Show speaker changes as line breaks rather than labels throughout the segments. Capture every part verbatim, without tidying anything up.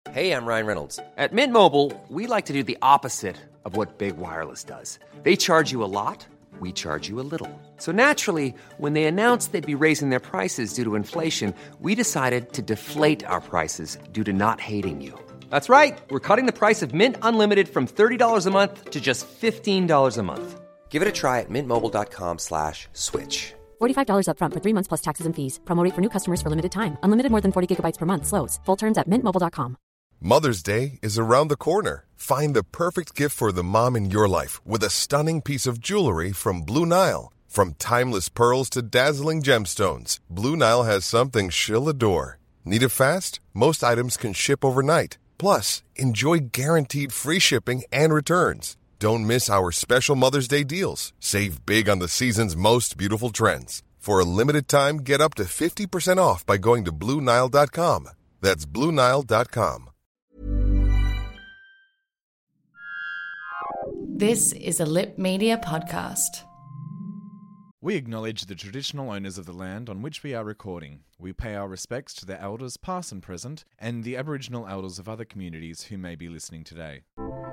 Hey, I'm Ryan Reynolds. At Mint Mobile, we like to do the opposite of what Big Wireless does. They charge you a lot, we charge you a little. So naturally, when they announced they'd be raising their prices due to inflation, we decided to deflate our prices due to not hating you. That's right. We're cutting the price of Mint Unlimited from thirty dollars a month to just fifteen dollars a month. Give it a try at mintmobile.com slash switch.
forty-five dollars up front for three months plus taxes and fees. Promo rate for new customers for limited time. Unlimited more than forty gigabytes per month. Slows full terms at mint mobile dot com.
Mother's Day is around the corner. Find the perfect gift for the mom in your life with a stunning piece of jewelry from Blue Nile. From timeless pearls to dazzling gemstones, Blue Nile has something she'll adore. Need it fast? Most items can ship overnight. Plus, enjoy guaranteed free shipping and returns. Don't miss our special Mother's Day deals. Save big on the season's most beautiful trends. For a limited time, get up to fifty percent off by going to Blue Nile dot com. That's Blue Nile dot com.
This is a Lip Media podcast.
We acknowledge the traditional owners of the land on which we are recording. We pay our respects to the elders past and present, and the Aboriginal elders of other communities who may be listening today.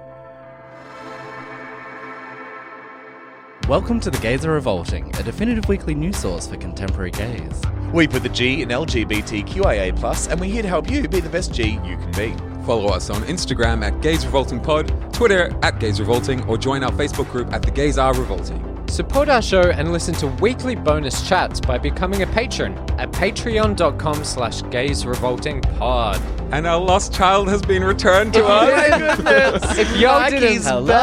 Welcome to The Gays Are Revolting, a definitive weekly news source for contemporary gays.
We put the G in L G B T Q I A plus, and we're here to help you be the best G you can be.
Follow us on Instagram at Gays Revolting Pod, Twitter at Gays Revolting, or join our Facebook group at The Gays Are Revolting.
Support our show and listen to weekly bonus chats by becoming a patron at patreon.com slash gaysrevoltingpod.
And our lost child has been returned to us.
Oh my goodness!
If y'all didn't...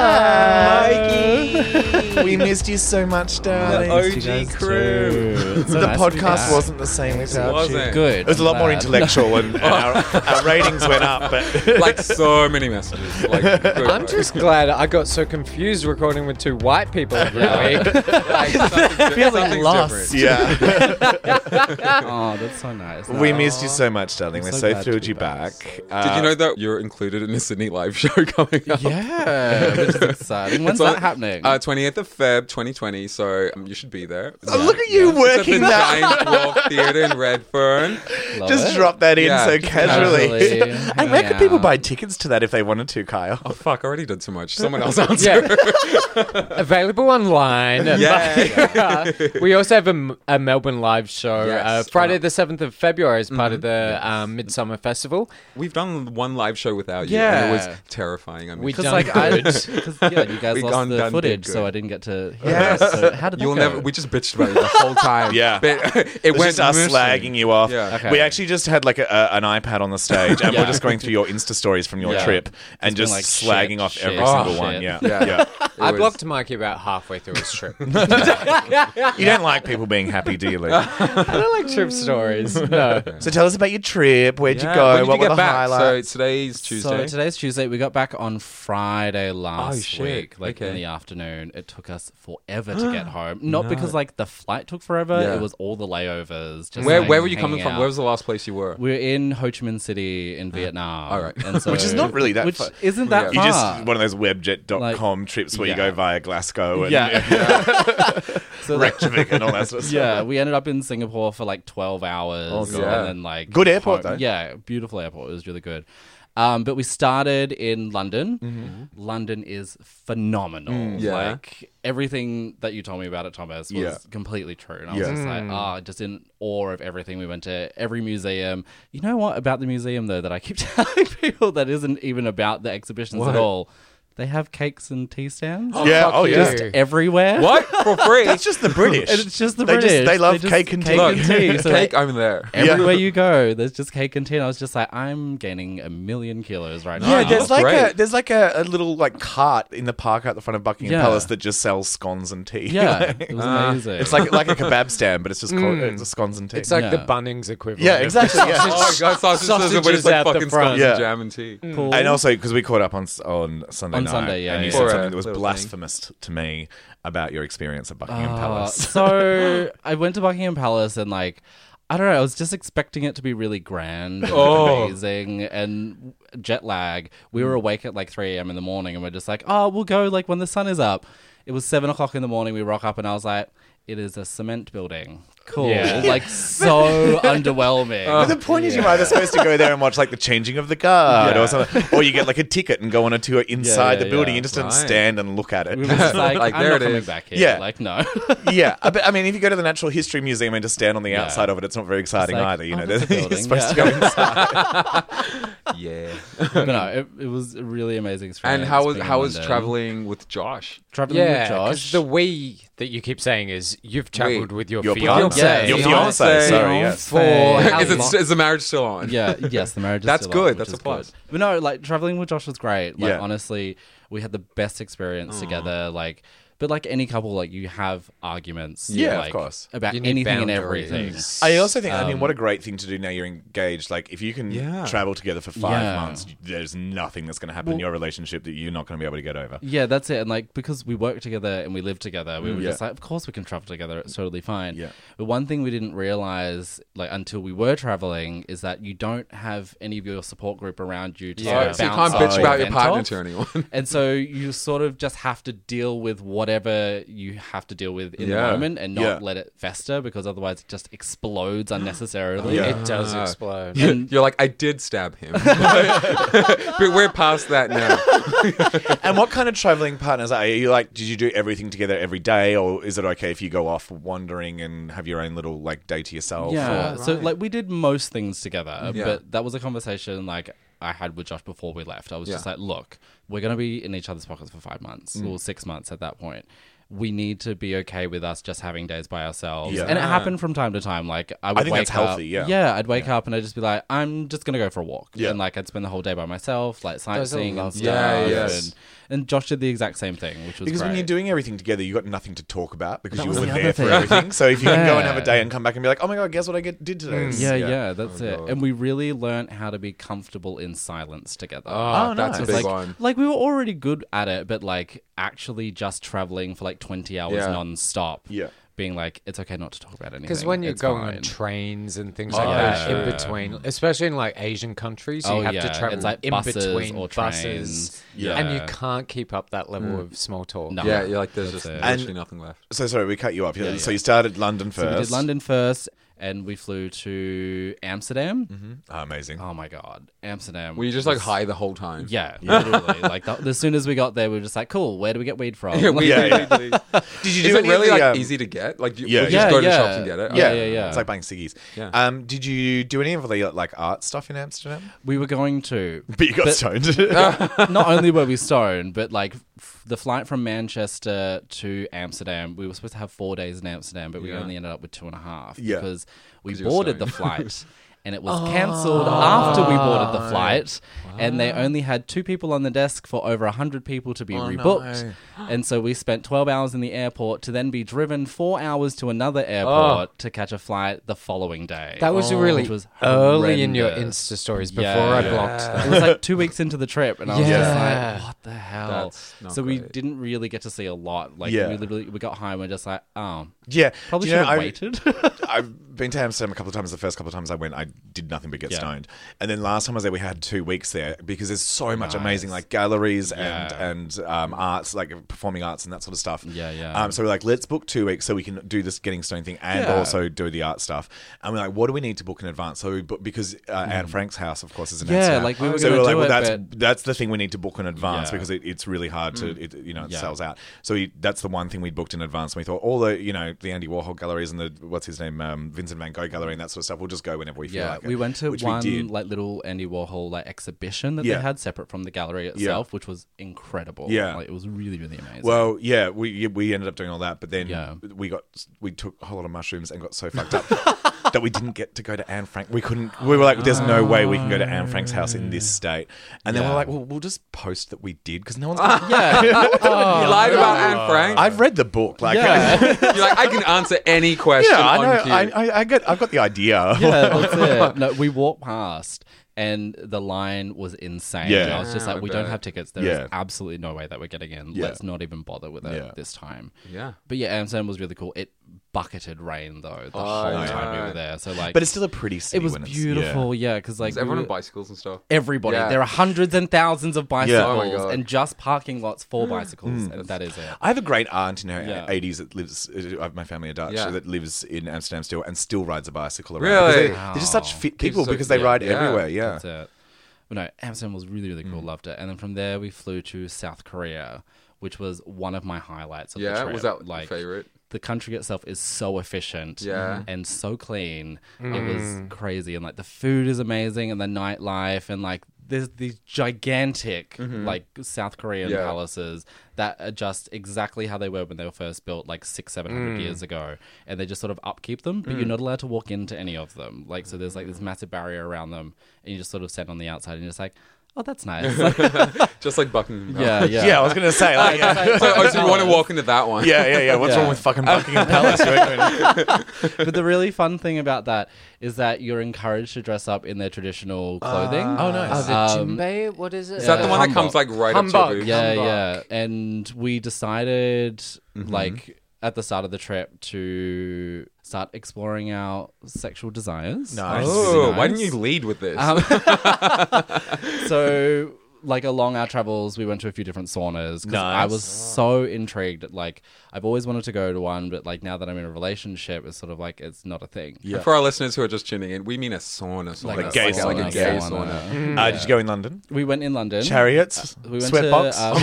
Mikey! We missed you so much, darling.
The O G crew.
So the nice podcast wasn't the same without
wasn't.
you.
Good.
It was a lot more intellectual and, and our, our ratings went up. But
like so many messages. Like, good.
I'm just glad I got so confused recording with two white people every week. Like,
feeling lost.
Yeah.
Oh, that's so nice.
We
Oh.
missed you so much, darling.
I'm
We're
so
so
glad
thrilled
to
you
be
back.
back.
Uh,
Did you know that you're included in a Sydney live show coming up?
Yeah, which is exciting. When's
It's
that
on,
happening?
Uh, twentieth of February twenty twenty, so um, you should be there.
Oh, look at you
It's
working
at the
that.
Giant Dwarf Theatre in Redfern.
Love
Just
it.
drop that in
Yeah.
so casually.
Casually,
And where
hanging
could people
out.
buy tickets to that if they wanted to, Kyle?
Oh, fuck, I already did so much. Someone else answer.
Yeah. Available online.
Yeah.
We also have a, M- a Melbourne live show
Yes.
uh, Friday the seventh of February as part of the um, Midsummer Festival.
We've done one live show without you,
Yeah.
and it was terrifying. I mean,
We
Because
done
like I,
good.
because yeah, you guys
We
lost
gone
the
done
footage,
did
so
good.
I didn't get to hear
Yes.
it. So how did that
you'll
go?
never. We just bitched about it the whole time.
Yeah.
but it
It was
went
just us
missing.
slagging you off.
Yeah.
Okay.
We actually just had like a, a, an iPad on the stage, and
Yeah.
we're just going through your Insta stories from your
Yeah.
trip and
been
just
like,
slagging
shit,
off
shit,
every
oh,
single
shit.
one. Yeah,
Yeah.
yeah.
It
I
was-
blocked Mikey about halfway through his trip.
You don't like people being happy, do you, Luke?
I don't like trip stories. No.
So tell us about your trip. Where'd you
Yeah.
go?
When did
what
you
were
get
the
back?
highlights?
So today's Tuesday.
So today's Tuesday. We got back on Friday last
Oh, shit.
week, like in
Okay.
the afternoon. It took us forever to get home. Not because like the flight took forever.
Yeah.
It was all the layovers. Just,
where
like,
where were you coming
hanging
from?
out.
Where was the last place you were?
We're in Ho Chi Minh City in Vietnam.
all right.
And so,
Which is not really that
Which
far.
isn't that
You
far.
just one of those webjet dot com
Like,
trips where
yeah.
you go via Glasgow and
Yeah. So like,
Reykjavik and all that sort of stuff.
yeah, we ended up in Singapore for like twelve hours.
Oh,
and
God.
then like
Good airport,
home.
though.
Yeah, beautiful airport. It was really good. Um, but we started in London.
Mm-hmm.
London is phenomenal.
Mm,
yeah.
Like everything that you told me about it, Thomas, was
Yeah.
completely true. And I was
Yeah.
just like, oh, just in awe of everything. We went to every museum. You know what about the museum though that I keep telling people that isn't even about the exhibitions
What?
at all? They have cakes and tea stands.
Yeah,
fuck
oh,
you.
yeah.
Just everywhere.
What for free?
That's just the British.
And it's just the
They just-
British.
they love
just-
cake and tea.
Cake
Look,
and tea. So
cake. I'm there.
everywhere you go, there's just cake and tea. And I was just like, I'm gaining a million kilos right now.
Yeah, there's
that's
like
great.
a there's like a, a little like cart in the park out the front of Buckingham
Yeah.
Palace that just sells scones and tea.
Yeah, it was
Uh,
amazing.
It's like like a kebab stand, but it's just called, it's a scones and tea.
It's like
Yeah.
the Bunnings equivalent.
yeah,
of
exactly. Yeah.
Oh my god, sausages,
Sausages
but it's like
out the
fucking
front.
scones
Yeah.
and jam and tea.
cool.
And also because we caught up on s- on Sunday
On
night,
Sunday, yeah,
and you
yeah.
said
For a
something that was
little
blasphemous to me about your experience at Buckingham
Uh,
Palace.
so I went to Buckingham Palace and like, I don't know, I was just expecting it to be really grand and
Oh.
amazing and jet lag. We were awake at like three a.m. in the morning and we're just like, oh, we'll go like when the sun is up. It was seven o'clock in the morning. We rock up and I was like, it is a cement building. cool.
Yeah.
Like, so underwhelming.
But the point is, you're either supposed to go there and watch like the changing of the guard
Yeah.
or something, or you get like a ticket and go on a tour inside
yeah,
the building.
yeah.
You just don't
Right.
stand and look at it.
We were just like,
Like,
I'm
there
not
it
coming
is.
back here.
Yeah.
Like, no.
Yeah, I bet- I mean, if you go to the Natural History Museum and just stand on the
Yeah.
outside of it, it's not very exciting
like,
either. You
oh,
know,
that's a
you're
building,
supposed
yeah.
to go inside.
Yeah.
But no, it, it was a really amazing experience.
And how was
being
how
in
was
London.
traveling with Josh?
Traveling with
Yeah, 'cause
Josh?
the we that you keep saying is you've travelled with your,
Your
fiance.
Yeah,
Your
fiance.
fiance, sorry, yes.
For how
Is,
long?
it, is the marriage still on?
Yeah, yes, the marriage is
That's
still
good,
on,
that's
which
a
is
plus.
good. But no, like, traveling with Josh was great. Like,
Yeah.
honestly, we had the best experience together. Like, but like any couple, like, you have arguments.
Yeah, of
like,
course.
About
You need
anything and
boundaries.
everything.
I also think, I mean,
Um,
what a great thing to do now you're engaged. Like, if you can
Yeah.
travel together for five
Yeah.
months, there's nothing that's going to happen in your relationship that you're not going to be able to get over.
Yeah, that's it. And like, because we work together and we live together, we were
Yeah.
just like, of course we can travel together. It's totally fine.
Yeah.
But one thing we didn't realize, like, until we were traveling, is that you don't have any of your support group around you to
Yeah.
sort
Oh,
of
so you
bounce
can't bitch
off
about your
and
partner
off.
to anyone.
And so you sort of just have to deal with whatever you have to deal with in
Yeah.
the moment and not
Yeah.
let it fester, because otherwise it just explodes unnecessarily.
Yeah.
It does
Ah.
explode.
And-
You're like, I did stab him. But we're past that now.
And what kind of traveling partners are you? Like, did you do everything together every day, or is it okay if you go off wandering and have your own little like day to yourself?
Yeah.
or-
So like we did most things together,
Yeah.
but that was a conversation like I had with Josh before we left. I was just
Yeah.
like, look, we're going to be in each other's pockets for five months
Mm.
or six months at that point. We need to be okay with us just having days by ourselves.
Yeah.
And it happened from time to time. Like I would
think
wake
that's healthy,
up,
yeah.
I'd wake up and I'd just be like, I'm just gonna go for a walk.
Yeah.
And like I'd spend the whole day by myself, like
are
sightseeing and
lovely.
stuff.
Yeah, yes.
And, and Josh did the exact same thing, which was
Because when
great.
you're doing everything together, you got nothing to talk about because
That
you
was
were
the
there
other
for
thing.
everything. So if you can go and have a
Yeah.
day and come back and be like, oh my god, guess what I get, did today? It's-
Yeah, yeah, that's
Oh,
it.
God.
And we really learnt how to be comfortable in silence together.
Oh,
Oh,
that's
nice.
a big
like,
one.
like we were already good at it, but like actually just traveling for like twenty hours
Yeah.
non-stop.
Yeah.
Being like, it's okay not to talk about anything.
Because when you're
It's
going
fine.
on trains and things
Oh,
like that
yeah.
in between, especially in like Asian countries,
Oh,
you have
yeah.
to travel
It's like
in
buses
between
or
buses,
trains.
Yeah.
and you
Yeah.
can't keep up that level of small talk.
No.
Yeah, you're like, there's
That's
just
it.
literally
And-
nothing left.
So sorry, we cut you off.
Yeah,
So
yeah.
you started London
So
first.
we did London first, and we flew to Amsterdam.
Oh, amazing.
Oh my god, Amsterdam.
Were you just like
was-
high the whole time?
Yeah, literally. Like the, as soon as we got there, we were just like, "Cool, where do we get weed from?"
Yeah, we,
Yeah,
we-
yeah.
we-
Did you do
Is it
any
really
of the,
like
um,
easy to get? Like, you,
Yeah.
would you
Yeah,
just go to
yeah.
shops and get it?
Yeah,
Oh.
yeah, yeah.
It's like buying ciggies.
Yeah.
Um, did you do any of the like art stuff in Amsterdam?
We were going to,
But you got
But-
stoned.
not only were we stoned, but like f- the flight from Manchester to Amsterdam, we were supposed to have four days in Amsterdam, but we
Yeah.
only ended up with two and a half
Yeah.
because we
'Cause you were
boarded the
stoned.
flight. And it was cancelled after we boarded the flight, and they only had two people on the desk for over a hundred people to be
Oh,
rebooked.
no.
And so we spent twelve hours in the airport to then be driven four hours to another airport to catch a flight the following day.
That was really
Which was
early in your
horrendous.
Insta stories before
Yeah.
I
Yeah.
blocked them.
It was like two weeks into the trip, and I was just
Yeah.
like, "What the hell?"
That's not
so we
great.
didn't really get to see a lot. Like,
Yeah.
we literally we got home and we're just like, "Oh,
yeah.
probably
Do you
should
know,
have
I-
waited."
I've been to Amsterdam a couple of times. The first couple of times I went, I did nothing but get
Yeah.
stoned. And then last time I was there, we had two weeks there because there's so much
Nice.
amazing like galleries
Yeah.
and and um, arts, like performing arts and that sort of stuff.
Yeah, yeah.
Um, so we're like, let's book two weeks so we can do this getting stoned thing and
Yeah.
also do the art stuff. And we're like, what do we need to book in advance? So we book because uh, Anne Frank's house, of course, is in
Mm. Yeah,
Amsterdam.
like, we were
so
gonna
we're like,
do
well,
it,
that's
but-
that's the thing we need to book in advance
Yeah.
because it, it's really hard to, it, you know, it
Yeah.
sells out. So we, that's the one thing we booked in advance. And we thought all the, you know, the Andy Warhol galleries and the what's his name, um, Vincent Van Gogh gallery and that sort of stuff. We'll just go whenever we feel
Yeah,
like it.
we went to
which
one
we did.
like little Andy Warhol like exhibition that
Yeah.
they had separate from the gallery itself, which was incredible.
Yeah.
like, it was really really amazing.
Well, yeah, we we ended up doing all that, but then
Yeah.
we got we took a whole lot of mushrooms and got so fucked up that we didn't get to go to Anne Frank. We couldn't. We were like, "There's no way we can go to Anne Frank's house in this state." And then
Yeah.
we're like, "Well, we'll just post that we did because no one's." Gonna-
yeah,
You lied about Anne Frank?
I've read the book. Like,
yeah,
You're like, I can answer any question
yeah, I
on
know.
cue.
I, I, I get. I've got the idea.
yeah. That's it. No, we walked past. And the line was insane.
Yeah.
And I was just
Yeah,
like,
I
we don't
bet.
have tickets. There is
Yeah.
absolutely no way that we're getting in.
Yeah.
Let's not even bother with it
Yeah.
this time.
yeah.
But yeah, Amsterdam was really cool. It bucketed rain though the
Oh,
whole
yeah.
time we were there. So like,
But it's still a pretty city.
it was
when it's,
beautiful, yeah, because like
Is everyone
we
on
were-
bicycles and stuff?
everybody.
Yeah.
There are hundreds and thousands of bicycles,
Oh my God.
and just parking lots for bicycles, and that is it.
I have a great aunt in her
Yeah.
eighties that lives. Uh, my family are Dutch
Yeah.
that lives in Amsterdam still and still rides a bicycle around.
Really?
Because They,
Wow.
they're just such fit people
so-
because they
yeah,
ride
yeah.
everywhere. Yeah.
That's it. But no, Amsterdam was really, really cool. Loved it. And then from there, we flew to South Korea, which was one of my highlights of the
Yeah,
trip.
was that
like
your favorite?
The country itself is so efficient,
Yeah.
and so clean. It was crazy, and like the food is amazing, and the nightlife, and like there's these gigantic like South Korean
Yeah.
palaces that are just exactly how they were when they were first built, like six, seven hundred years ago, and they just sort of upkeep them, but you're not allowed to walk into any of them. Like, so there's like this massive barrier around them, and you just sort of stand on the outside, and you're just like, oh, that's nice. Like,
Just like Buckingham
yeah,
Palace.
yeah,
Yeah, I was gonna say. Like, yeah.
So, oh, so you want to walk into that one?
yeah, yeah, yeah. What's
Yeah.
wrong with fucking Buckingham Palace?
But the really fun thing about that is that you're encouraged to dress up in their traditional clothing.
oh, nice.
Oh, the
Um,
Jinbei? What is it?
Is that the
Yeah.
one that
Hanbok.
comes like right up to
Hanbok.
your boobs?
Yeah,
Hanbok.
yeah. And we decided, like, at the start of the trip to start exploring our sexual desires.
Nice.
Which was
Oh,
really
why
nice.
didn't you lead with this?
Um, so, like, along our travels, we went to a few different saunas. 'Cause I
Nice.
was so intrigued. Like, I've always wanted to go to one, but, like, now that I'm in a relationship, it's sort of like, it's not a thing.
And for our listeners who are just tuning in, we mean a sauna. sauna.
Like
a gay
like, like a
sauna,
gay
yeah.
sauna.
Uh, Did you go in London?
We went in London.
Chariots?
We went
Sweatbox?
to.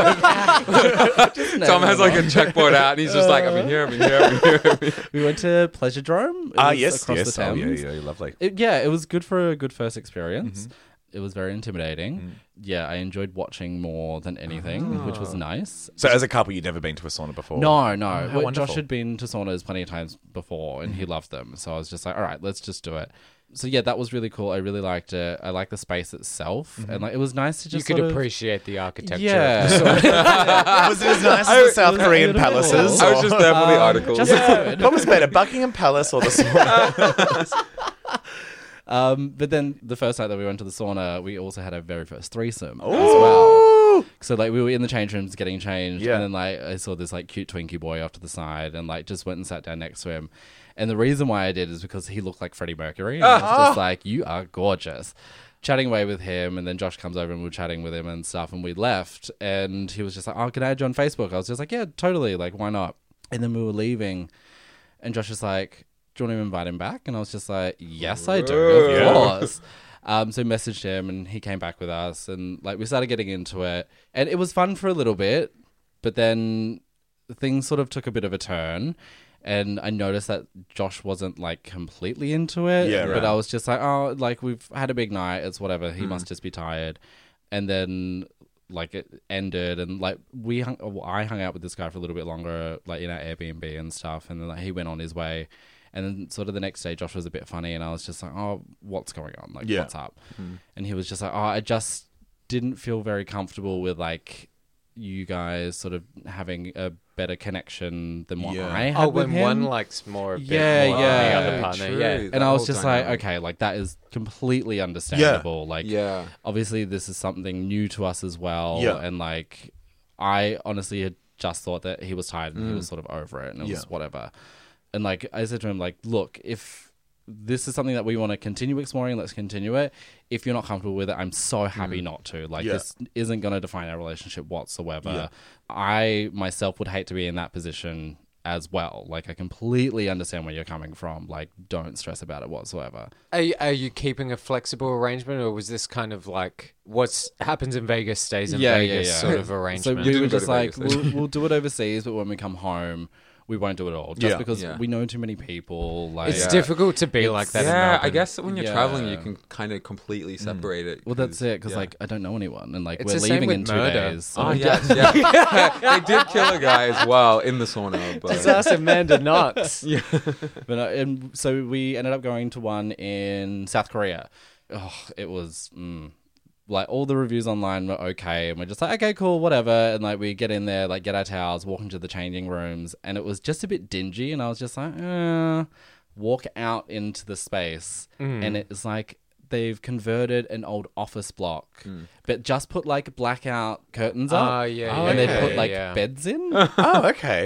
Um,
Tom has like a checkboard out and he's just like, I've been here, I've been here, I've been here. I've been here.
we went to Pleasure Drome. It
Ah,
was
yes,
across
yes.
the
Oh,
Thames.
yeah, yeah, lovely.
It, yeah, it was good for a good first experience.
Mm-hmm.
It was very intimidating.
Mm.
Yeah, I enjoyed watching more than anything, which
Ah.
was nice.
So, as a couple, you'd never been to a sauna before?
No, no.
how
Well,
wonderful.
Josh had been to saunas plenty of times before, and he
Mm-hmm.
loved them. So I was just like, all right, let's just do it. So yeah, that was really cool. I really liked it. I liked the space itself, and like it was nice to
You
just
could
sort of-
appreciate the architecture.
Yeah.
Of the sauna.
Was it as nice as the South
was
Korean
beautiful.
palaces?
I was just there for the articles.
just as good.
What was better, Buckingham Palace or the sauna?
Um, but then the first night that we went to the sauna, we also had our very first threesome as well. So like we were in the change rooms getting changed,
Yeah.
and then like I saw this like cute Twinkie boy off to the side, and like just went and sat down next to him. And the reason why I did is because he looked like Freddie Mercury, and I was just like, "You are gorgeous." Chatting away with him, and then Josh comes over and we we're chatting with him and stuff, and we left, and he was just like, "Oh, can I add you on Facebook?" I was just like, "Yeah, totally. Like, why not?" And then we were leaving, and Josh was like, do you want to invite him back? And I was just like, yes, I do, of
Yeah.
course. Um, so messaged him, and he came back with us, and like we started getting into it, and it was fun for a little bit, but then things sort of took a bit of a turn, and I noticed that Josh wasn't like completely into it.
Yeah,
but
right.
I was just like, oh, like we've had a big night, it's whatever. He
Mm.
must just be tired, and then like it ended, and like we hung, well, I hung out with this guy for a little bit longer, like in our Airbnb and stuff, and then like, he went on his way. And then sort of the next day, Josh was a bit funny, and I was just like, oh, what's going on? Like,
Yeah.
what's up? And he was just like, oh, I just didn't feel very comfortable with, like, you guys sort of having a better connection than what
Yeah.
I had
Oh,
with
when
him.
one likes more, a bit
Yeah,
more
yeah.
than the other
True.
partner.
True.
Yeah.
That
and I was
whole
just
dynamic.
like, okay, like, that is completely understandable. Like,
Yeah.
obviously, this is something new to us as well.
Yeah.
And, like, I honestly had just thought that he was tired and he was sort of over it, and it
Yeah.
was whatever. And like I said to him, like, look, if this is something that we want to continue exploring, let's continue it. If you're not comfortable with it, I'm so happy not to. Like,
Yeah.
this isn't going to define our relationship whatsoever.
Yeah.
I myself would hate to be in that position as well. Like, I completely understand where you're coming from. Like, don't stress about it whatsoever.
Are you, are you keeping a flexible arrangement, or was this kind of like what happens in Vegas stays in
Yeah, yeah,
Vegas
yeah.
sort of
So
arrangement?
we
didn't
were
go
just
to
like,
Vegas,
we'll, we'll do it overseas, but when we come home, we won't do it all. Just
Yeah.
because
Yeah.
we know too many people. Like,
It's
Yeah.
difficult to be like that. in
Yeah, I
Melbourne.
guess when you're
Yeah.
traveling, you can kind of completely separate it.
well, that's
'cause-
it. Because
yeah.
like, I don't know anyone, and like
It's
we're
the same
leaving
with
in two
murder.
days. So
Oh, yes, yeah. They did kill a guy as well in the sauna. But
Just ask Amanda Knox.
yeah.
But uh, and so we ended up going to one in South Korea. Oh, it was mm, like all the reviews online were okay, and we're just like, okay, cool, whatever. And like we get in there, like get our towels, walk into the changing rooms, and it was just a bit dingy. And I was just like, eh. Walk out into the space, and it's like they've converted an old office block, but just put like blackout curtains up.
Oh, yeah,
and
yeah,
they
yeah,
put like
yeah.
beds in.
Oh, okay.
Like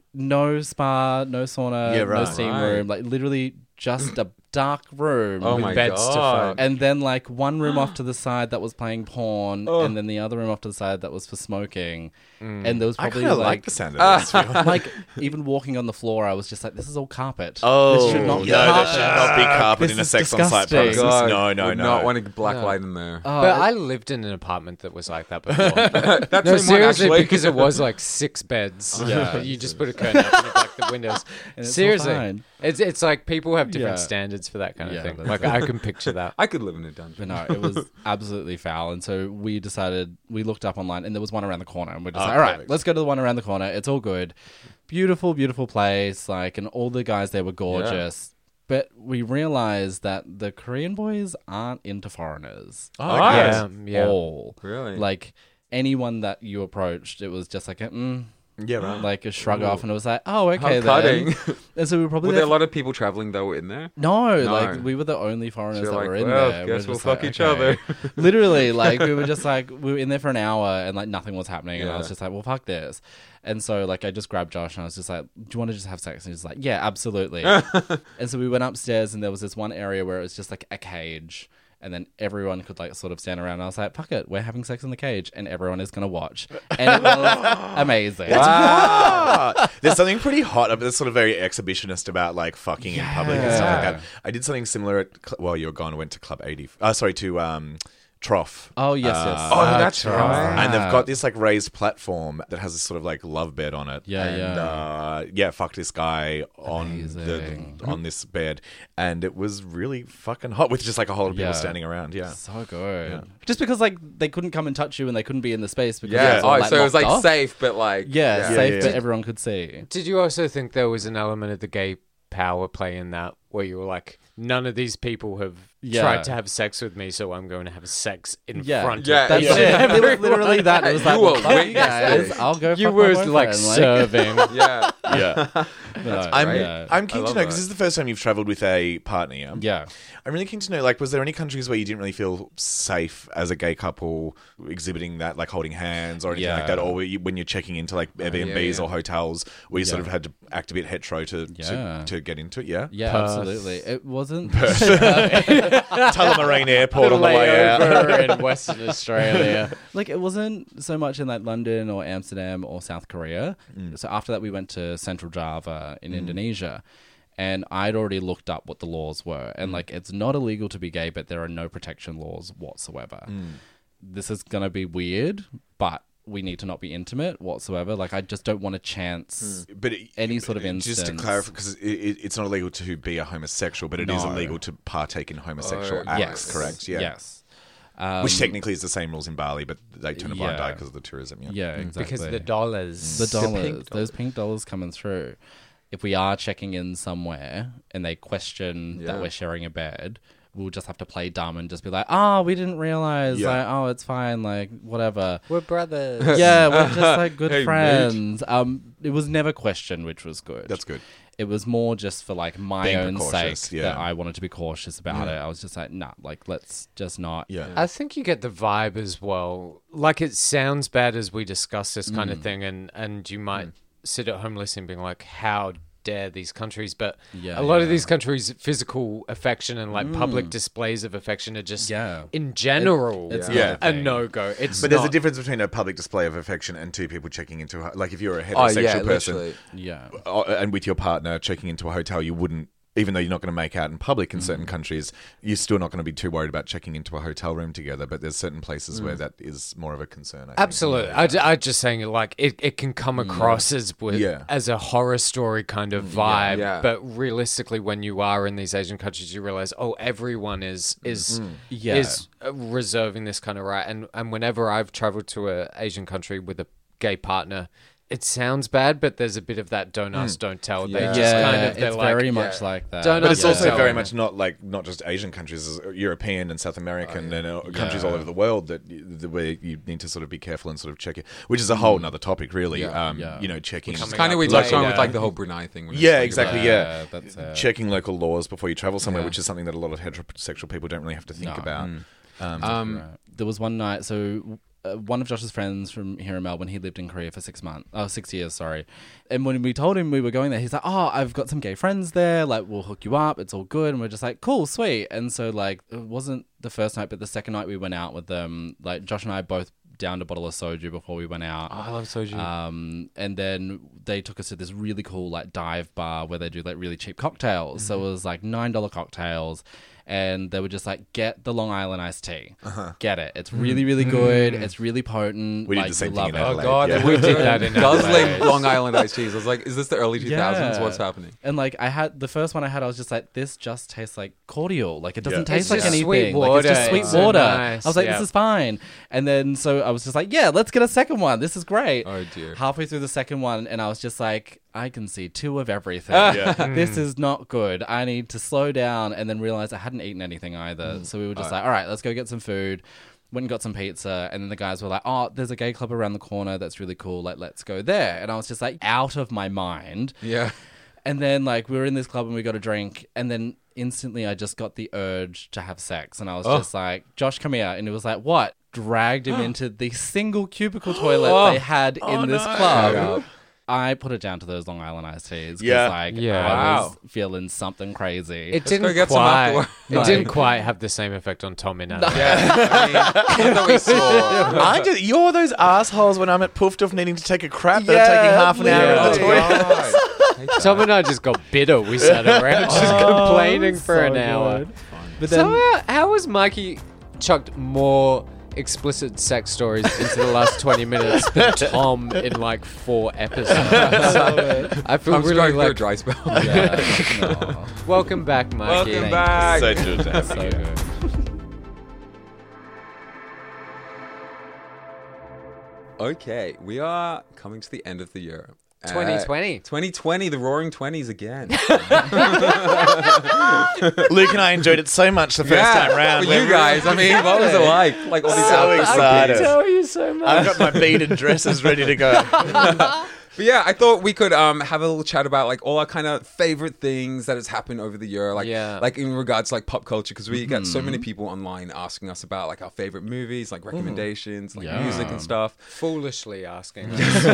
no spa, no sauna,
Yeah,
no
right.
steam
Right.
room. Like literally just a dark room.
Oh
With
my
beds to
god.
fuck.
And then like one room off to the side that was playing porn,
Oh.
and then the other room off to the side that was for smoking. And there was
I
probably
kind of
like,
like the sound of this. Phil.
like even walking on the floor, I was just like, this is all carpet.
Oh,
this should not be
no, that
carpet.
should not be carpet
This
in a
is
sex on site
disgusting.
premises.
God,
No, no,
would
no.
not want a black light in there.
Oh,
But
it-
I lived in an apartment that was like that before.
That's
No,
in one,
seriously,
actually.
because it was like six beds.
Yeah.
you just put a curtain up and you block the windows.
And it's all
Seriously,
fine.
it's it's like people have different
Yeah.
standards for that kind of
Yeah,
thing.
that's
Like I can picture that.
I could live in a dungeon.
But no, it was absolutely foul. And so we decided, we looked up online and there was one around the corner. And we're just
Oh,
like, all right,
perfect.
let's go to the one around the corner. It's all good. Beautiful, beautiful place. Like, and all the guys there were gorgeous. But we realized that the Korean boys aren't into foreigners.
Oh,
yeah,
okay.
yeah.
All.
Really?
Like, anyone that you approached, it was just like, a, mm,
Yeah, right.
like a shrug off. And it was like, oh,
How
okay
cutting.
then. And so we were probably
Were
there
there a
for-
lot of people traveling that were in there?
No,
No.
like we were the only foreigners
So
that
you're
were
like,
in
well,
there.
guess
We're
we'll
just
fuck
like,
each
okay.
other.
Literally, like we were just like we were in there for an hour and like nothing was happening, and I was
Yeah.
just like, well, fuck this. And so like I just grabbed Josh and I was just like, do you want to just have sex? And he's like, yeah, absolutely. And so we went upstairs and there was this one area where it was just like a cage. And then everyone could like sort of stand around. And I was like, fuck it, we're having sex in the cage and everyone is going to watch. And it was amazing.
Ah, there's something pretty hot, there's sort of very exhibitionist about like fucking in public and stuff like that. I did something similar at, Cl- well, you were gone, I went to Club eighty, uh, sorry, to um, Trough.
Oh, yes,
Uh,
yes.
Oh, that's right.
And they've got this like raised platform that has this sort of like love bed on it.
Yeah,
and,
yeah.
Uh, yeah, fuck this guy on the,
Amazing.
on this bed, and it was really fucking hot with just like a whole lot of people
Yeah.
standing around. Yeah,
So good. Just because like they couldn't come and touch you and they couldn't be in the space because
Yeah.
it was all,
Oh,
like,
so it was
locked
like
off.
safe, but like
Yeah,
Yeah,
safe,
yeah,
but
yeah.
everyone could see.
Did you also think there was an element of the gay power play in that, where you were like, none of these people have
Yeah.
tried to have sex with me, so I'm going to have sex in
Yeah.
front
Yeah,
of
That's
them.
yeah.
it. It was literally that. It was like,
You
well,
were
fuck you
witness
guys.
it.
I'll go.
You
fuck
were
my
like
boyfriend,
serving.
yeah.
yeah.
No,
I'm
yeah.
I'm keen
I
to
love
know because
that.
this is the first time you've travelled with a partner. Yeah?
Yeah.
I'm really keen to know, like, was there any countries where you didn't really feel safe as a gay couple exhibiting that, like holding hands or anything like
Yeah.
that, or were you, when you're checking into like Airbnbs
yeah.
or hotels, where you sort
Yeah.
of had to act a bit hetero to
Yeah.
to, to get into it? Yeah,
Yeah,
Perth.
absolutely. It wasn't.
Tullamarine Airport on the way out.
Layover in Western Australia.
Like it wasn't so much in like London or Amsterdam or South Korea. So after that, we went to Central Java in Indonesia, and I'd already looked up what the laws were, and like it's not illegal to be gay, but there are no protection laws whatsoever. This is gonna be weird, but we need to not be intimate whatsoever. Like I just don't want to chance.
But it-
Any sort of
Just to
instance.
clarify, because it, it, it's not illegal to be a homosexual, but it is
No.
illegal to partake in homosexual
Oh,
acts.
Yes,
Correct? Yeah.
Yes. Um,
Which technically is the same rules in Bali, but they turn a blind
Yeah.
eye because of the tourism. Yeah.
Yeah, exactly.
Because of the dollars.
the dollars,
pink
those pink dollars coming through. If we are checking in somewhere and they question that
Yeah.
we're sharing a bed, we'll just have to play dumb and just be like, "Oh, we didn't realize.
Yeah.
Like, oh, it's fine. Like, whatever."
We're brothers.
Yeah, we're just like good
Hey, mate.
friends. Um, it was never questioned, which was good.
That's good.
It was more just for like my
Being
own
precautious,
sake
yeah.
that I wanted to be cautious about
Yeah.
it. I was just like, nah, like let's just not.
Yeah.
I think you get the vibe as well. Like it sounds bad as we discuss this kind
Mm.
of thing, and and you might sit at home listening, being like, "How dare these countries?" But
Yeah,
a lot of
yeah.
these countries' physical affection and like public displays of affection are just,
Yeah.
in general,
it's
Yeah.
not
a
thing.
no go. It's
But there's a
not-
difference between a public display of affection and two people checking into a, like if you're a
Oh
heterosexual
yeah,
person
literally.
Yeah.
uh, and with your partner checking into a hotel, you wouldn't, even though you're not going to make out in public in certain countries, you're still not going to be too worried about checking into a hotel room together. But there's certain places where that is more of a concern. I think.
Absolutely. I, I just saying, like, it, it can come across as with,
Yeah.
as a horror story kind of vibe,
Yeah.
but realistically, when you are in these Asian countries, you realize, oh, everyone is is
Yeah.
is uh, reserving this kind of right. And and whenever I've traveled to a Asian country with a gay partner, it sounds bad, but there's a bit of that don't ask, don't tell. They
Yeah.
just
Yeah,
kind of, they're
it's
like,
very much like that.
Don't
But it's
Yeah.
also
Yeah.
very much not like not just Asian countries, it's European and South American and uh, countries all
Yeah.
over the world that y- the where you need to sort of be careful and sort of check it, which is a whole nother topic, really.
Yeah.
Um,
Yeah.
You know, checking.
It's
Coming
kind of
up
we touched on
later.
with like the whole Brunei thing. when it's
Yeah,
like
exactly.
about-
Yeah,
that's it.
checking local laws before you travel somewhere,
Yeah.
which is something that a lot of heterosexual people don't really have to think
No.
about. Um,
Um,
Right. There was one night, so uh, one of Josh's friends from here in Melbourne, he lived in Korea for six months, oh, six years, sorry. And when we told him we were going there, he's like, oh, I've got some gay friends there. Like, we'll hook you up. It's all good. And we're just like, cool, sweet. And so, like, it wasn't the first night, but the second night we went out with them, like, Josh and I both downed a bottle of soju before we went out.
Oh, I love soju.
Um, and then they took us to this really cool, like, dive bar where they do, like, really cheap cocktails. Mm-hmm. So it was, like, nine dollars cocktails. And they were just like, get the Long Island iced tea. Uh-huh. Get it. It's really, really good. Mm. It's really potent.
We did
like,
the same
love
thing in
it.
Adelaide.
Oh, God.
Yeah.
We did that in Guzzling
Adelaide.
Long Island iced teas. I was like, is this the early two thousands?
Yeah.
What's happening?
And like, I had the first one I had, I was just like, this just tastes like cordial. Like, it doesn't
Yeah.
taste
It's
like
just
anything.
sweet
Like, it's just
water.
sweet
It's so
water.
nice.
I was like,
Yeah.
this is fine. And then so I was just like, yeah, let's get a second one. This is great.
Oh, dear.
Halfway through the second one, and I was just like, I can see two of everything.
Yeah.
This is not good. I need to slow down, and then realize I hadn't eaten anything either. So we were just like, all right, let's go get some food. Went and got some pizza, and then the guys were like, oh, there's a gay club around the corner that's really cool. Like, let's go there. And I was just like, out of my mind.
Yeah.
And then, like, we were in this club and we got a drink, and then instantly I just got the urge to have sex. And I was
Oh.
just like, Josh, come here. And he was like, what? Dragged him into the single cubicle toilet they had in this club. I put it down to those Long Island iced teas.
Yeah.
Like,
Yeah.
I was
Wow.
feeling something crazy.
It
go
didn't
get some
quite.
afterward.
It
Like-
didn't quite have the same effect on Tom in Adelaide.
Yeah. I mean, not that we saw.
I just, you're those assholes when I'm at Poof Duff needing to take a crap that
Yeah,
are taking half an hour in the
literally.
toilet.
Tom and I just got bitter. We sat around just complaining for an hour.
But
So
then,
how, how has Mikey chucked more explicit sex stories into the last twenty minutes than Tom in like four episodes? I feel
I'm just
really
going through a
like.
dry spell.
yeah, no.
Welcome back, Mikey.
Welcome back.
So good to have
So
you.
good.
Okay, we are coming to the end of the year. Uh,
twenty twenty.
twenty twenty, the roaring twenties again.
Luke and I enjoyed it so much the first
yeah,
time round.
for
We're
you guys, I mean, what was it like? Like all these
So
outfits.
excited.
Tell you so much.
I've got my beaded dresses ready to go.
But yeah, I thought we could um have a little chat about like all our kind of favorite things that has happened over the year, like
Yeah.
like in regards to like pop culture, because we get so many people online asking us about like our favorite movies, like recommendations, like
Yeah.
music and stuff.
Foolishly asking.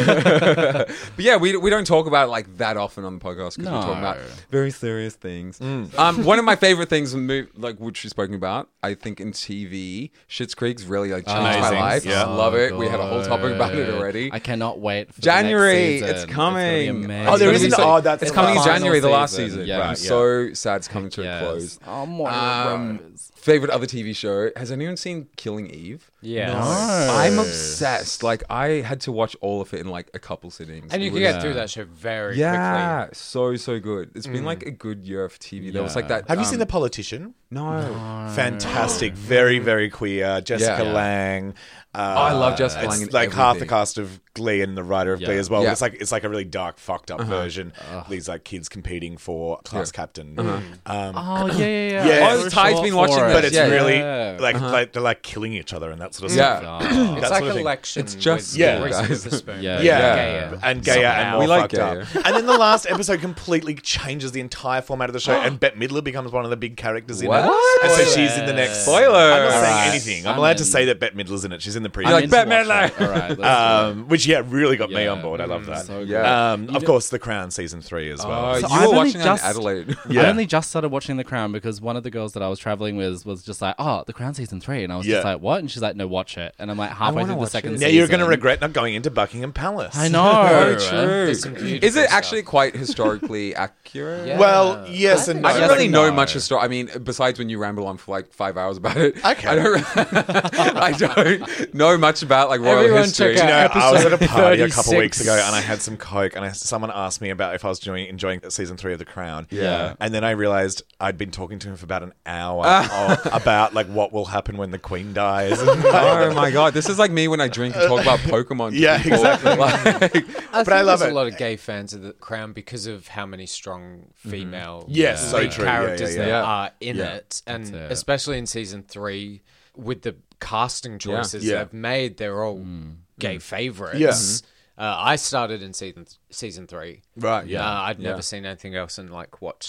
But yeah, we we don't talk about it like that often on the podcast because we're talking about
No.
very serious things. Um, one of my favorite things, in mo- like which we've spoken about, I think in T V, Schitt's Creek's really like changed my
Amazing.
life.
Yeah.
Love it. We had a whole topic about it
Good.
already.
I cannot wait for
January,
the next
it's
season.
coming.
It's gonna be amazing.
Oh, there
It's
is
gonna
an-
be
oh, that's
it's
the
coming in
final
January, the last
season.
season.
Yeah.
I'm
Right,
so sad it's coming to
Yes.
a close.
Oh, Moira
Um,
Rose.
favorite other T V show? Has anyone seen Killing Eve?
Yeah.
I'm obsessed. Like I had to watch all of it in like a couple sittings.
And you
It
can
was-
get through that show very
yeah,
quickly.
so so good. It's been like a good year for T V. There was like that.
Have you
um,
seen The Politician?
No.
Fantastic, very very queer. Jessica
Yeah.
Lang. Uh,
Oh, I love Jessica
it's
Lang in
like half the
everything.
cast of Glee and the writer of
Yeah.
Glee as well.
Yeah.
It's like it's like a really dark, fucked up version. These like kids competing for class captain. Um,
Oh, yeah, yeah, yeah.
Yeah.
I
Oh,
saw a
Ty's
short
been
for
watching
it.
this.
but it's
Yeah, yeah.
really
Yeah.
like, like they're like killing each other and that sort of
Yeah.
stuff.
Oh.
That
It's
sort
like
of thing.
election.
It's just
with
Yeah.
Reese
guys.
Witherspoon.
Yeah.
Yeah,
Gayer.
and gayer and
Somehow.
more
We like
fucked up.
gayer.
And then the last episode completely changes the entire format of the show, and Bette Midler becomes one of the big characters in
What?
it. And so she's in the next
Spoiler.
I'm not saying
Alright.
anything. I'm,
I'm
allowed
in.
to say that Bette Midler's in it. She's in the preview.
You're like,
I'm into
Bette
watch
Midler.
it. All right, let's do it.
um, which yeah, really got me
Yeah.
on board. I love that.
So good.
Yeah.
Um, of course, The Crown season three as well.
Oh,
So
you
I've
were
only
watching
just-
on Adelaide.
Yeah.
I only just started watching The Crown because one of the girls that I was traveling with was just like, "Oh, The Crown season three," and I was
Yeah.
just like, "What?" And she's like, "No, watch it." And I'm like halfway
wanna
through the
watch
second
it.
Now
season.
you're going to regret not going into Buckingham Palace.
I know.
Very
right?
true.
There's some beautiful
Is it
stuff.
actually quite historically accurate?
Yeah.
Well, yes and no.
I don't
Yes
really
and
know
no.
much history. I mean, besides when you ramble on for like five hours about it.
Okay.
I don't, I don't know much about like royal
Everyone
history.
check
You know,
out
I was at a
episode
party a couple
thirty-six.
weeks ago and I had some Coke and I, someone asked me about if I was doing, enjoying season three of The Crown.
Yeah.
And then I realised I'd been talking to him for about an hour of- about like what will happen when the Queen dies. And,
Oh my god, this is like me when I drink and talk about Pokemon. to
Yeah,
people.
exactly.
Like,
I
But
think
I love
there's
it.
a lot of gay fans of the Crown because of how many strong female
Yes,
uh,
so
lead
true. Yeah,
characters
yeah,
there
yeah.
are in
Yeah.
it, and
it.
especially in season three with the casting choices
Yeah.
they've made, they're all gay favorites.
Yeah.
Uh, I started in season season three.
right,
Uh,
yeah.
I'd
Yeah.
never seen anything else and like watched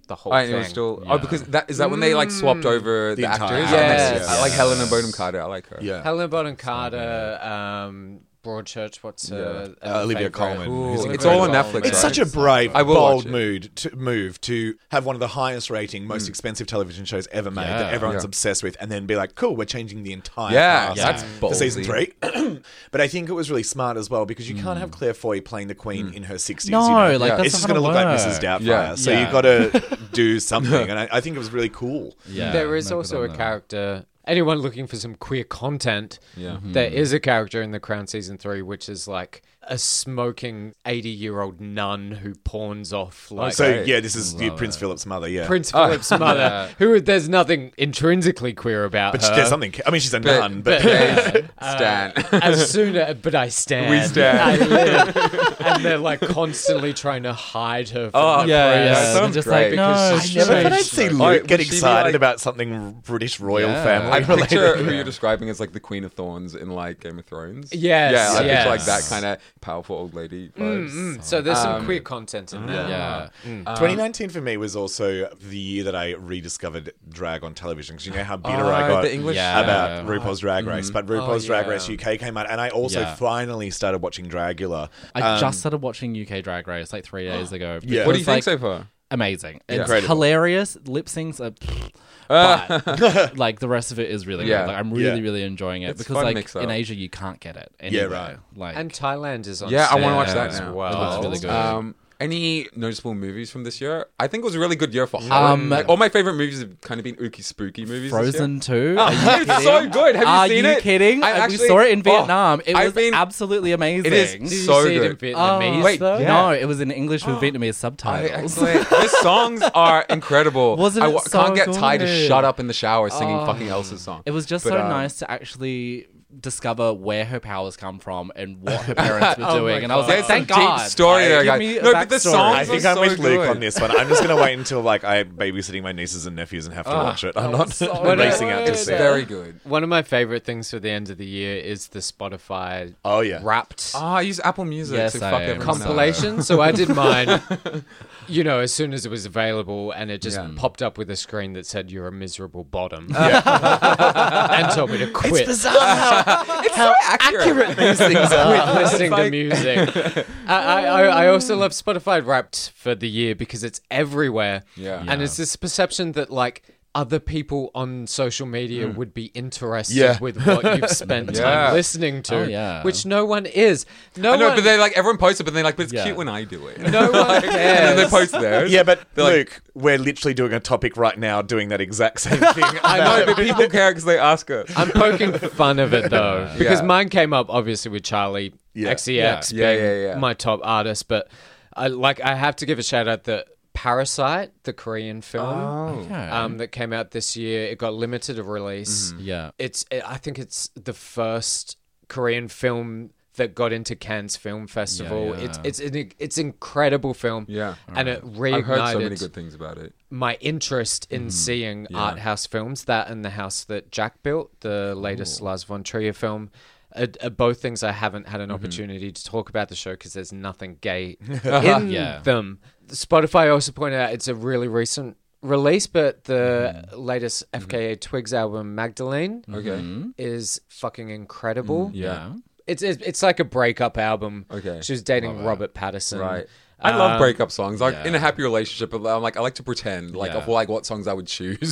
the whole
I
thing.
it was still
Yeah.
oh because that is that when they like swapped over the,
The entire-
actors.
Yes.
I like Helena Bonham Carter. I like her.
Yeah.
Helena Bonham Carter, um, Broadchurch. What's her?
Uh,
uh,
Olivia
favourite?
Colman,
Ooh,
who's-
Olivia
It's all on
Colman.
Netflix,
It's
right?
such a brave,
I will
bold
watch it.
mood to move to have one of the highest rating, most expensive television shows ever made
Yeah.
that everyone's
Yeah.
obsessed with, and then be like, "Cool, we're changing the entire
Yeah,
cast
that's
for season
ballsy.
three." But I think it was really smart as well because you can't have Claire Foy playing the Queen in her sixties.
No,
you know?
like, that's
it's just
not
going to
gonna
look like
work.
Missus Doubtfire.
Yeah.
So
Yeah.
you've got to do something, and I, I think it was really cool.
Yeah,
There is
never
also
done
a
that.
character. Anyone looking for some queer content,
Yeah.
there is a character in The Crown season three, which is like a smoking eighty-year-old nun who pawns off like
So
Great.
yeah, this is
Love
Prince
it.
Philip's mother. Yeah,
Prince Philip's mother, who there's nothing intrinsically queer about
but
her.
there's something. I mean, she's a
But-
nun, but,
Hey, Stan.
As soon as, but I stand.
We stand.
I live. And they're like constantly trying to hide her from
Oh,
the
Yeah,
press.
yeah.
sounds
just
great.
like, no,
Because
I
she's
never thought I'd
changed
see
her.
Luke
Oh,
get
would she be
excited
like-
about something British royal
Yeah.
family
I
related.
picture who you're describing as like the Queen of Thorns in like Game of Thrones.
Yes,
yeah, I
yes.
picture like that kind of powerful old lady vibes.
Mm, so there's some
Um,
queer content in there.
Yeah.
twenty nineteen for me was also the year that I rediscovered drag on television because you know how bitter
Oh,
I got
the English-
Yeah.
about RuPaul's Drag Race, but RuPaul's
Oh,
Drag
yeah.
Race U K came out, and I also
Yeah.
finally started watching Dragula.
I
Um,
just started watching U K Drag Race like three days ago.
Yeah.
What do you
because,
think
like,
so far?
Amazing. It's
Incredible.
hilarious. Lip syncs are. But like the rest of it is really
Yeah.
good. Like I'm really,
Yeah.
really enjoying it
It's
because
fun
like
mix up.
in Asia you can't get it.
Yeah,
Anywhere.
right.
Like
And Thailand is on
Yeah, I
want
wanna watch that
as
now.
well.
It looks really good.
Um, any noticeable movies from this year? I think it was a really good year for horror.
Um,
Like, all my favorite movies have kind of been ooky spooky movies.
Frozen two.
Oh,
Are you
it's so
kidding?
good. Have you
Are
seen
you
it?
kidding?
I
I
actually-
we saw it in
oh,
Vietnam. It
I've
was
been-
absolutely amazing.
It is
Did you
so
see it in
good.
Vietnamese?
Wait,
though?
yeah.
No, it was in English with Vietnamese
I,
subtitles.
excellent. The songs are incredible.
Wasn't
I
it
w-
so
can't get tired to
good?
shut up in the shower singing
Oh.
fucking Elsa's song.
It was just
But,
so
um,
nice to actually discover where her powers come from and what her parents were
Oh
doing.
my
And I was
God.
like,
There's
thank
some deep
God.
story there,
Give
guys.
me a
No, but the
backstory.
songs
I
are
think I'm
so
with Luke
good.
on this one. I'm just going to wait until like I'm babysitting my nieces and nephews and have to watch it. I'm not
so
racing out to
good.
see
It's
it.
very good.
One of my favorite things for the end of the year is the Spotify
Oh yeah.
Wrapped
Oh, I use Apple Music
Yes,
to
I
fuck
am.
everyone up.
compilation. So I did mine, you know, as soon as it was available, and it just
Yeah.
popped up with a screen that said "You're a miserable bottom," and told me to quit.
Bizarre how, how accurate these things
Quit
are.
listening to
like-
music. I, I, I also love Spotify Wrapped for the year because it's everywhere.
Yeah.
And it's this perception that like other people on social media would be interested
Yeah.
with what you've spent
Yeah.
time listening to,
Oh, yeah.
which no one is. No
I know,
one,
but they like everyone posts it, but they're like, but it's
Yeah.
cute when I do it.
no one
And then they
cares.
post theirs.
Yeah, but
They're like-
Luke, we're literally doing a topic right now doing that exact same thing.
I know, but people care because they ask us.
I'm poking fun of it though, because
Yeah.
mine came up obviously with Charlie
Yeah.
X E X
Yeah.
being
Yeah, yeah, yeah.
my top artist, but I like I have to give a shout out that Parasite, the Korean film
Okay.
um, that came out this year, it got limited of release.
yeah.
It's I think it's the first Korean film that got into Cannes Film Festival.
Yeah, yeah.
It's it's an it's incredible film.
Yeah.
and it reignited
I've heard so many good things about it.
my interest in seeing art house films, that and The House That Jack Built, the latest Lars von Trier film, are, are both things I haven't had an opportunity to talk about the show because there's nothing gay in
Yeah.
them. Spotify also pointed out it's a really recent release, but the latest F K A Twigs album, Magdalene,
Okay.
is fucking incredible.
Yeah.
It's, it's it's like a breakup album.
Okay.
She was dating Robert Pattinson.
Right. I love
Um,
breakup songs. Like
yeah.
in a happy relationship, I'm like I like to pretend like
Yeah.
of like what songs I would choose.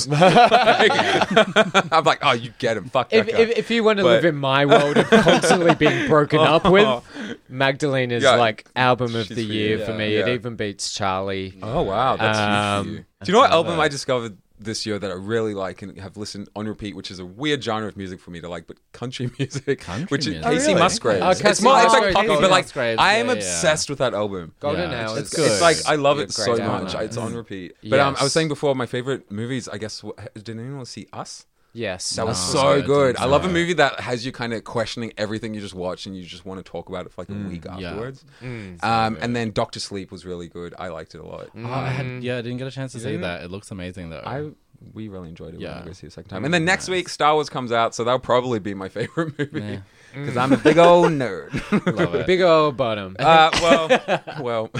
Like, I'm like, oh, you get him. Fuck that
If,
guy.
if, if you want to
But-
live in my world of constantly being broken up with, Magdalene is
Yeah,
like album of
she's
the
for
year
you.
for
Yeah.
me. It
Yeah.
even beats Charlie.
Oh wow, that's
Um,
huge for you. Do you know what album I discovered this year that I really like and have listened on repeat, which is a weird genre of music for me to like, but country music,
Country
which is
music.
Casey
Oh, really?
Musgraves.
Oh,
it's
Casey
more, it's like
Musgraves.
poppy,
Casey
but like
Musgraves,
I am
yeah, yeah.
obsessed with that album.
Golden
Yeah,
Hours.
it's
It's,
good.
it's like I love it
Great
so
album.
much. It's on repeat. But um, I
Yes.
was saying before, my favorite movies. I guess wh- did anyone see Us?
Yes.
That was
Us
so
was good.
good. I love a
Yeah.
movie that has you kind of questioning everything you just watched and you just want to talk about it for like a week
yeah.
afterwards. Um, and then Doctor Sleep was really good. I liked it a lot.
Oh, I had, yeah, I didn't get a chance to see that. It looks amazing though.
I we really enjoyed it.
Yeah.
When I go see it a second time. And then next week, Star Wars comes out, so that'll probably be my favorite movie
Yeah.
because I'm a big old nerd.
Love it.
Big old bottom.
uh, well, well.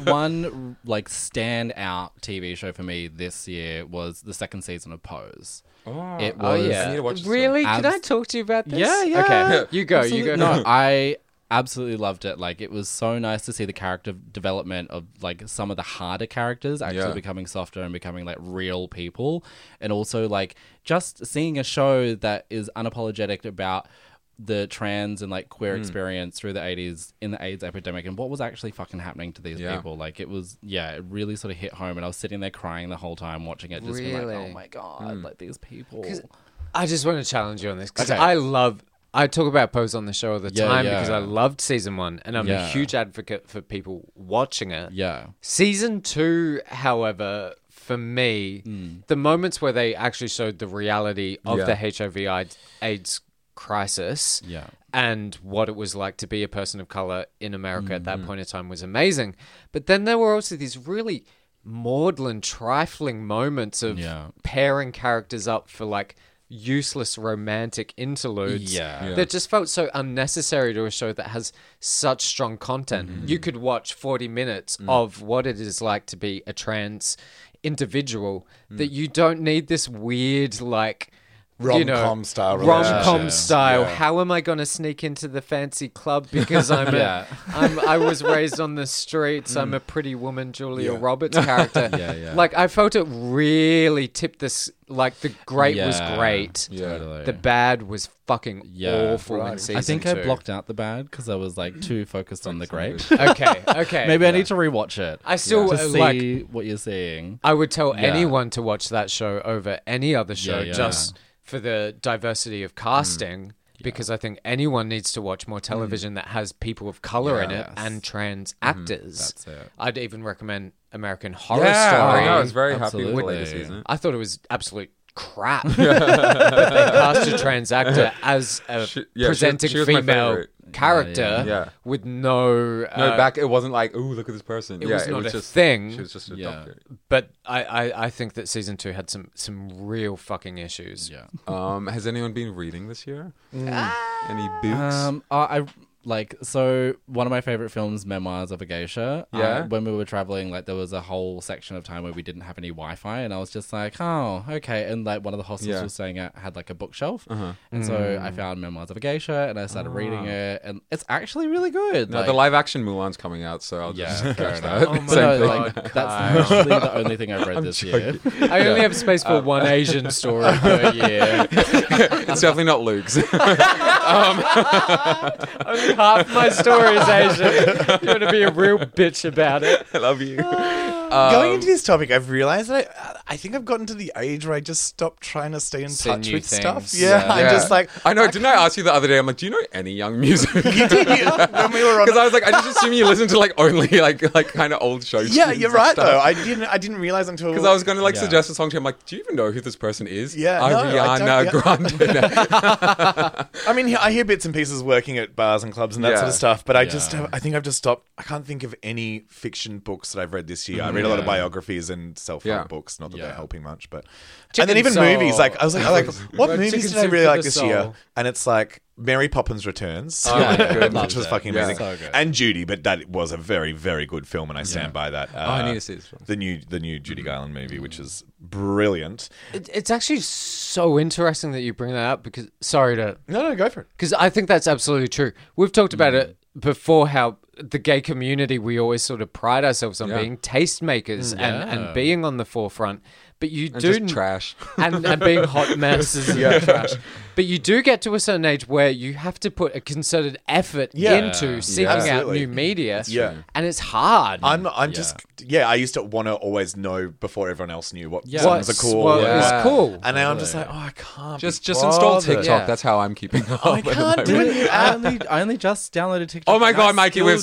One like standout T V show for me this year was the second season of Pose.
Oh,
It
Oh
was
I need to watch this
really?
one.
Can I
Abs-
talk to you about this?
Yeah, yeah.
Okay, you go. You go.
No, I absolutely loved it. Like, it was so nice to see the character development of like some of the harder characters actually
Yeah.
becoming softer and becoming like real people, and also like just seeing a show that is unapologetic about the trans and like queer experience through the eighties in the AIDS epidemic and what was actually fucking happening to these
Yeah.
people. Like, it was, yeah, it really sort of hit home, and I was sitting there crying the whole time watching it, just being like,
Really?
oh my god, like these people.
I just want to challenge you on this because
Okay.
I love. I talk about Pose on the show all the
Yeah,
time
yeah.
because I loved season one, and I'm a
Yeah.
huge advocate for people watching it.
Yeah.
Season two, however, for me, the moments where they actually showed the reality of
Yeah.
the H I V AIDS crisis
Yeah.
and what it was like to be a person of color in America at that point in time was amazing. But then there were also these really maudlin, trifling moments of
Yeah.
pairing characters up for like useless romantic interludes
Yeah.
Yeah.
that just felt so unnecessary to a show that has such strong content. You could watch forty minutes of what it is like to be a trans individual that you don't need this weird like you know,
Rom-com style
rom-com
relationship.
style.
Yeah.
How am I going to sneak into the fancy club because I'm
Yeah.
a, I'm I was raised on the streets. I'm a pretty woman, Julia
Yeah.
Roberts character.
Yeah, yeah.
Like I felt it really tipped this. Like the great was
Yeah.
great.
Yeah.
Totally.
The bad was fucking
Yeah.
awful in
Right.
season
I think
two.
I blocked out the bad because I was like too focused on the great.
Okay, okay.
Maybe I need to rewatch it.
I still,
to
uh,
see
like-
what you're seeing.
I would tell
Yeah.
anyone to watch that show over any other show
Yeah, yeah.
just for the diversity of casting. Because I think anyone needs to watch more television that has people of color in it
Yes.
and trans actors.
That's it.
I'd even recommend American Horror
Yeah,
Story.
I was very happy with the
Absolutely.
latest season.
I thought it was absolute crap. But they cast a trans actor as a
She- yeah, she-
presenting
she was my
female
favorite.
character
Yeah, yeah.
with no...
No,
uh,
back it wasn't like, oh, look at this person.
It
yeah,
was
it
not
was
a
just
thing.
She was just a
Yeah.
doctor.
But I, I, I think that season two had some, some real fucking issues.
Yeah.
Um, has anyone been reading this year? Any books?
Um, I, I like so one of my favorite films, Memoirs of a Geisha. uh,
Yeah?
when we were traveling, like there was a whole section of time where we didn't have any Wi-Fi, and I was just like, oh, okay. And like one of the hostels
Yeah.
was staying at had like a bookshelf,
Uh-huh.
and so I found Memoirs of a Geisha, and I started reading it, and it's actually really good.
no,
like,
the live action Mulan's coming out, so I'll
Yeah,
just
fair
catch
enough.
that.
Oh my
But no,
God,
like
Kyle.
that's literally the only thing I've read this year.
I only have space for one Asian story per year.
It's definitely not Luke's.
Only half my story is Asian. You're going to be a real bitch about it.
I love you.
Going into this topic, I've realized that I, I think I've gotten to the age where I just stopped trying to stay in
See
touch
new
with stuff.
things.
Yeah,
Yeah.
I'm just like,
I know. Didn't I ask you the other day? I'm like, do you know any young music?
you did you, when we were on.
Because I was like, I just assume you listen to like only like like kind of old shows.
Yeah, you're right though. I didn't. I didn't realize until
Because I was going to like
Yeah.
suggest a song to him. Like, do you even know who this person is?
Yeah, no, I
Ariana
don't-
Grande.
I mean, I hear bits and pieces working at bars and clubs and that
Yeah.
sort of stuff, but I
Yeah.
just, have, I think I've just stopped. I can't think of any fiction books that I've read this year. I read a lot of
Yeah.
biographies and self-help
Yeah.
books. Not that
Yeah.
they're helping much, but
Chicken
and then even
Soul.
movies. Like I was like, I like what
Like
movies
Chicken
did I
Soup
really
for
like
the
this
Soul.
year? And it's like Mary Poppins Returns,
Oh, yeah, good.
which
Loved
was
it.
fucking
Yeah.
amazing,
So good.
and Judy. But that was a very, very good film, and I stand
Yeah.
by that. Uh,
Oh, I need to see this film.
the new, the new Judy Garland movie, which is brilliant.
It, it's actually so interesting that you bring that up because, sorry to,
No, no, go for it.
because I think that's absolutely true. We've talked about it before how the gay community, we always sort of pride ourselves on
Yeah.
being tastemakers and,
Yeah.
and being on the forefront. But you
And
do
just trash.
and, and being hot messes and trash. But you do get to a certain age where you have to put a concerted effort
Yeah.
into seeking
Yeah.
out
Absolutely.
new media.
Yeah.
And it's hard.
I'm, I'm
Yeah.
just, yeah. I used to want to always know before everyone else knew what
Yeah.
songs
What's-
are cool.
what
Yeah.
is cool.
And now I'm just like, oh, I can't.
Just
be
just install
bothered.
TikTok.
Yeah.
That's how I'm keeping up.
I
at the
can't do
moment.
it.
I only, I only just downloaded TikTok.
Oh my
and I
god, Mikey,
still
we've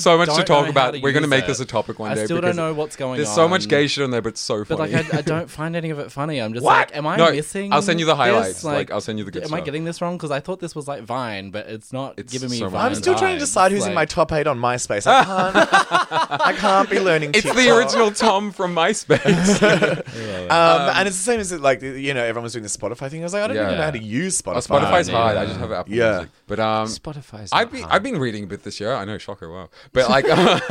there's so much to
don't
talk
know
about.
how to
We're going to
use
make
it.
this a topic one
I
day.
still
because
don't know what's going
There's
on.
so much gay shit on there, but it's so
But
funny.
like, I, I don't find any of it funny. I'm just
What?
like, am I
No,
missing?
I'll send you the
this?
highlights. Like, I'll send you the good
Am
stuff.
I getting this wrong? Because I thought this was like Vine, but it's not
It's
giving me
so much
Vine.
I'm still trying to
vibes.
decide who's in
Like-
my top eight on MySpace. I can't. I can't be learning.
It's
TikTok.
the original Tom from MySpace.
Um, and it's the same as like you know everyone was doing the Spotify thing. I was like, I don't
Yeah.
even know how to use Spotify.
Oh, Spotify's
Yeah.
hard. I just have Apple
Yeah.
Music. But um,
Spotify's
I've
not
been
hard.
I've been reading a bit this year. I know, shocker, wow. But like,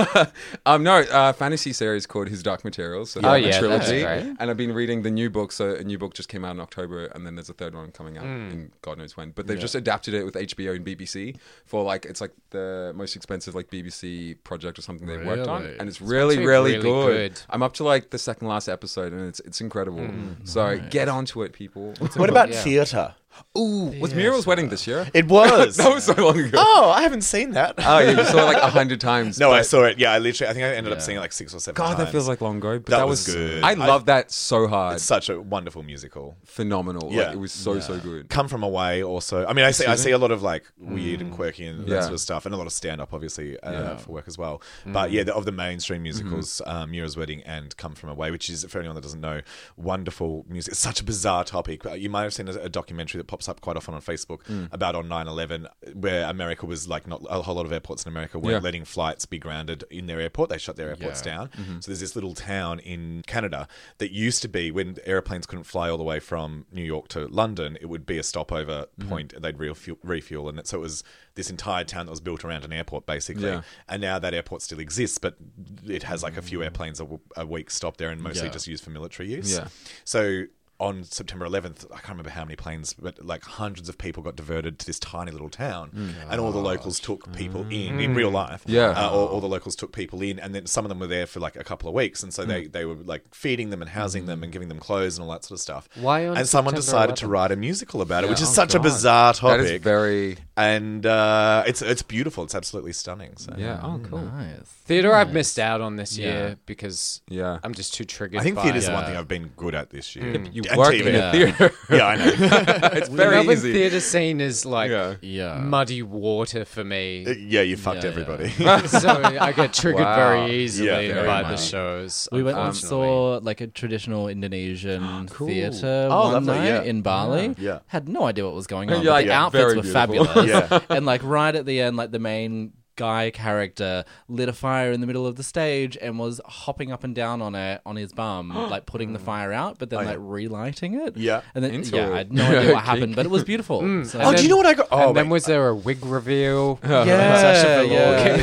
um, no, uh, fantasy series called His Dark Materials. So
Oh,
that's a
yeah, that's
trilogy.
great.
And I've been reading the new book. So a new book just came out in October, and then there's a third one coming out
Hmm.
in God knows when. But they've just adapted it with H B O and B B C for like it's like the most expensive like B B C project or something they've worked on,
Really?
and it's really
be
really,
really
good.
good.
I'm up to like the second last episode, and it's it's incredible. so get onto it, people.
What about
Yeah.
theatre?
Ooh, was Muriel's wedding this year?
It was.
That was so long ago.
Oh, I haven't seen that.
Oh yeah, you saw it like a hundred times.
No, I
but-
saw it. Yeah, I literally. I think I ended up
Yeah.
seeing it like six or seven
God,
times.
that feels like long ago. But
That
that,
was
was
good.
I
I-
love that so hard.
It's such a wonderful musical.
Phenomenal.
Yeah.
Like, it was so so good.
Come From Away also. I mean, I see I see a lot of like weird and quirky and that
Yeah.
sort of stuff, and a lot of stand up obviously uh,
Yeah.
for work as well. But yeah, the, of the mainstream musicals, um, Mira's Wedding and Come From Away, which is for anyone that doesn't know, wonderful music. It's such a bizarre topic. You might have seen a, a documentary that pops up quite often on Facebook about on nine eleven, where America was like not a whole lot of airports in America weren't
Yeah.
letting flights be grounded in their airport. They shut their airports
Yeah.
down. So there's this little town in Canada that used to be when airplanes couldn't fly all the way from New York to London, it would be a stopover point. They'd refuel, refuel, and so it was this entire town that was built around an airport, basically.
Yeah.
And now that airport still exists, but it has like a few airplanes a, w- a week stop there, and mostly
Yeah.
just used for military use.
Yeah.
So on September eleventh, I can't remember how many planes, but like hundreds of people got diverted to this tiny little town, and all the locals took people in in real life.
Yeah.
uh, all, all the locals took people in, and then some of them were there for like a couple of weeks, and so they, they were like feeding them and housing them and giving them clothes and all that sort of stuff.
Why on
and someone
September
decided to
eleventh?
write a musical about it, which is
Oh,
such a
God.
bizarre
That
topic.
is very
and uh, it's it's beautiful. It's absolutely stunning. So
yeah. Oh cool.
Nice.
Theatre I've missed out on this
Yeah.
year because
Yeah.
I'm just too triggered.
I think
by
theatre's the
Yeah.
one thing I've been good at this year.
You
And
work
T V.
in a
Yeah.
theater.
Yeah, I know.
It's
the
very
Melbourne
easy.
theatre scene is like
Yeah.
Yeah.
muddy water for me.
Yeah, you fucked
Yeah,
everybody.
So I get triggered
Wow.
very easily
Yeah, very
by the
much.
shows.
We went and
unfortunately.
saw like a traditional Indonesian
Cool.
theatre
Oh,
one
lovely,
night
yeah.
in Bali.
Yeah.
Had no idea what was going
Yeah,
on. but
like,
the
yeah,
outfits
very
were
beautiful.
fabulous.
Yeah.
And like right at the end, like the main guy character lit a fire in the middle of the stage and was hopping up and down on it on his bum, like putting the fire out, but then
Oh, yeah.
like relighting it.
Yeah.
And then
Into
yeah,
it.
I had no idea what
Okay.
happened, but it was beautiful. So-
Oh, do you know what I got? Oh,
and then
wait.
was there a wig reveal?
yeah,
Sacha
yeah.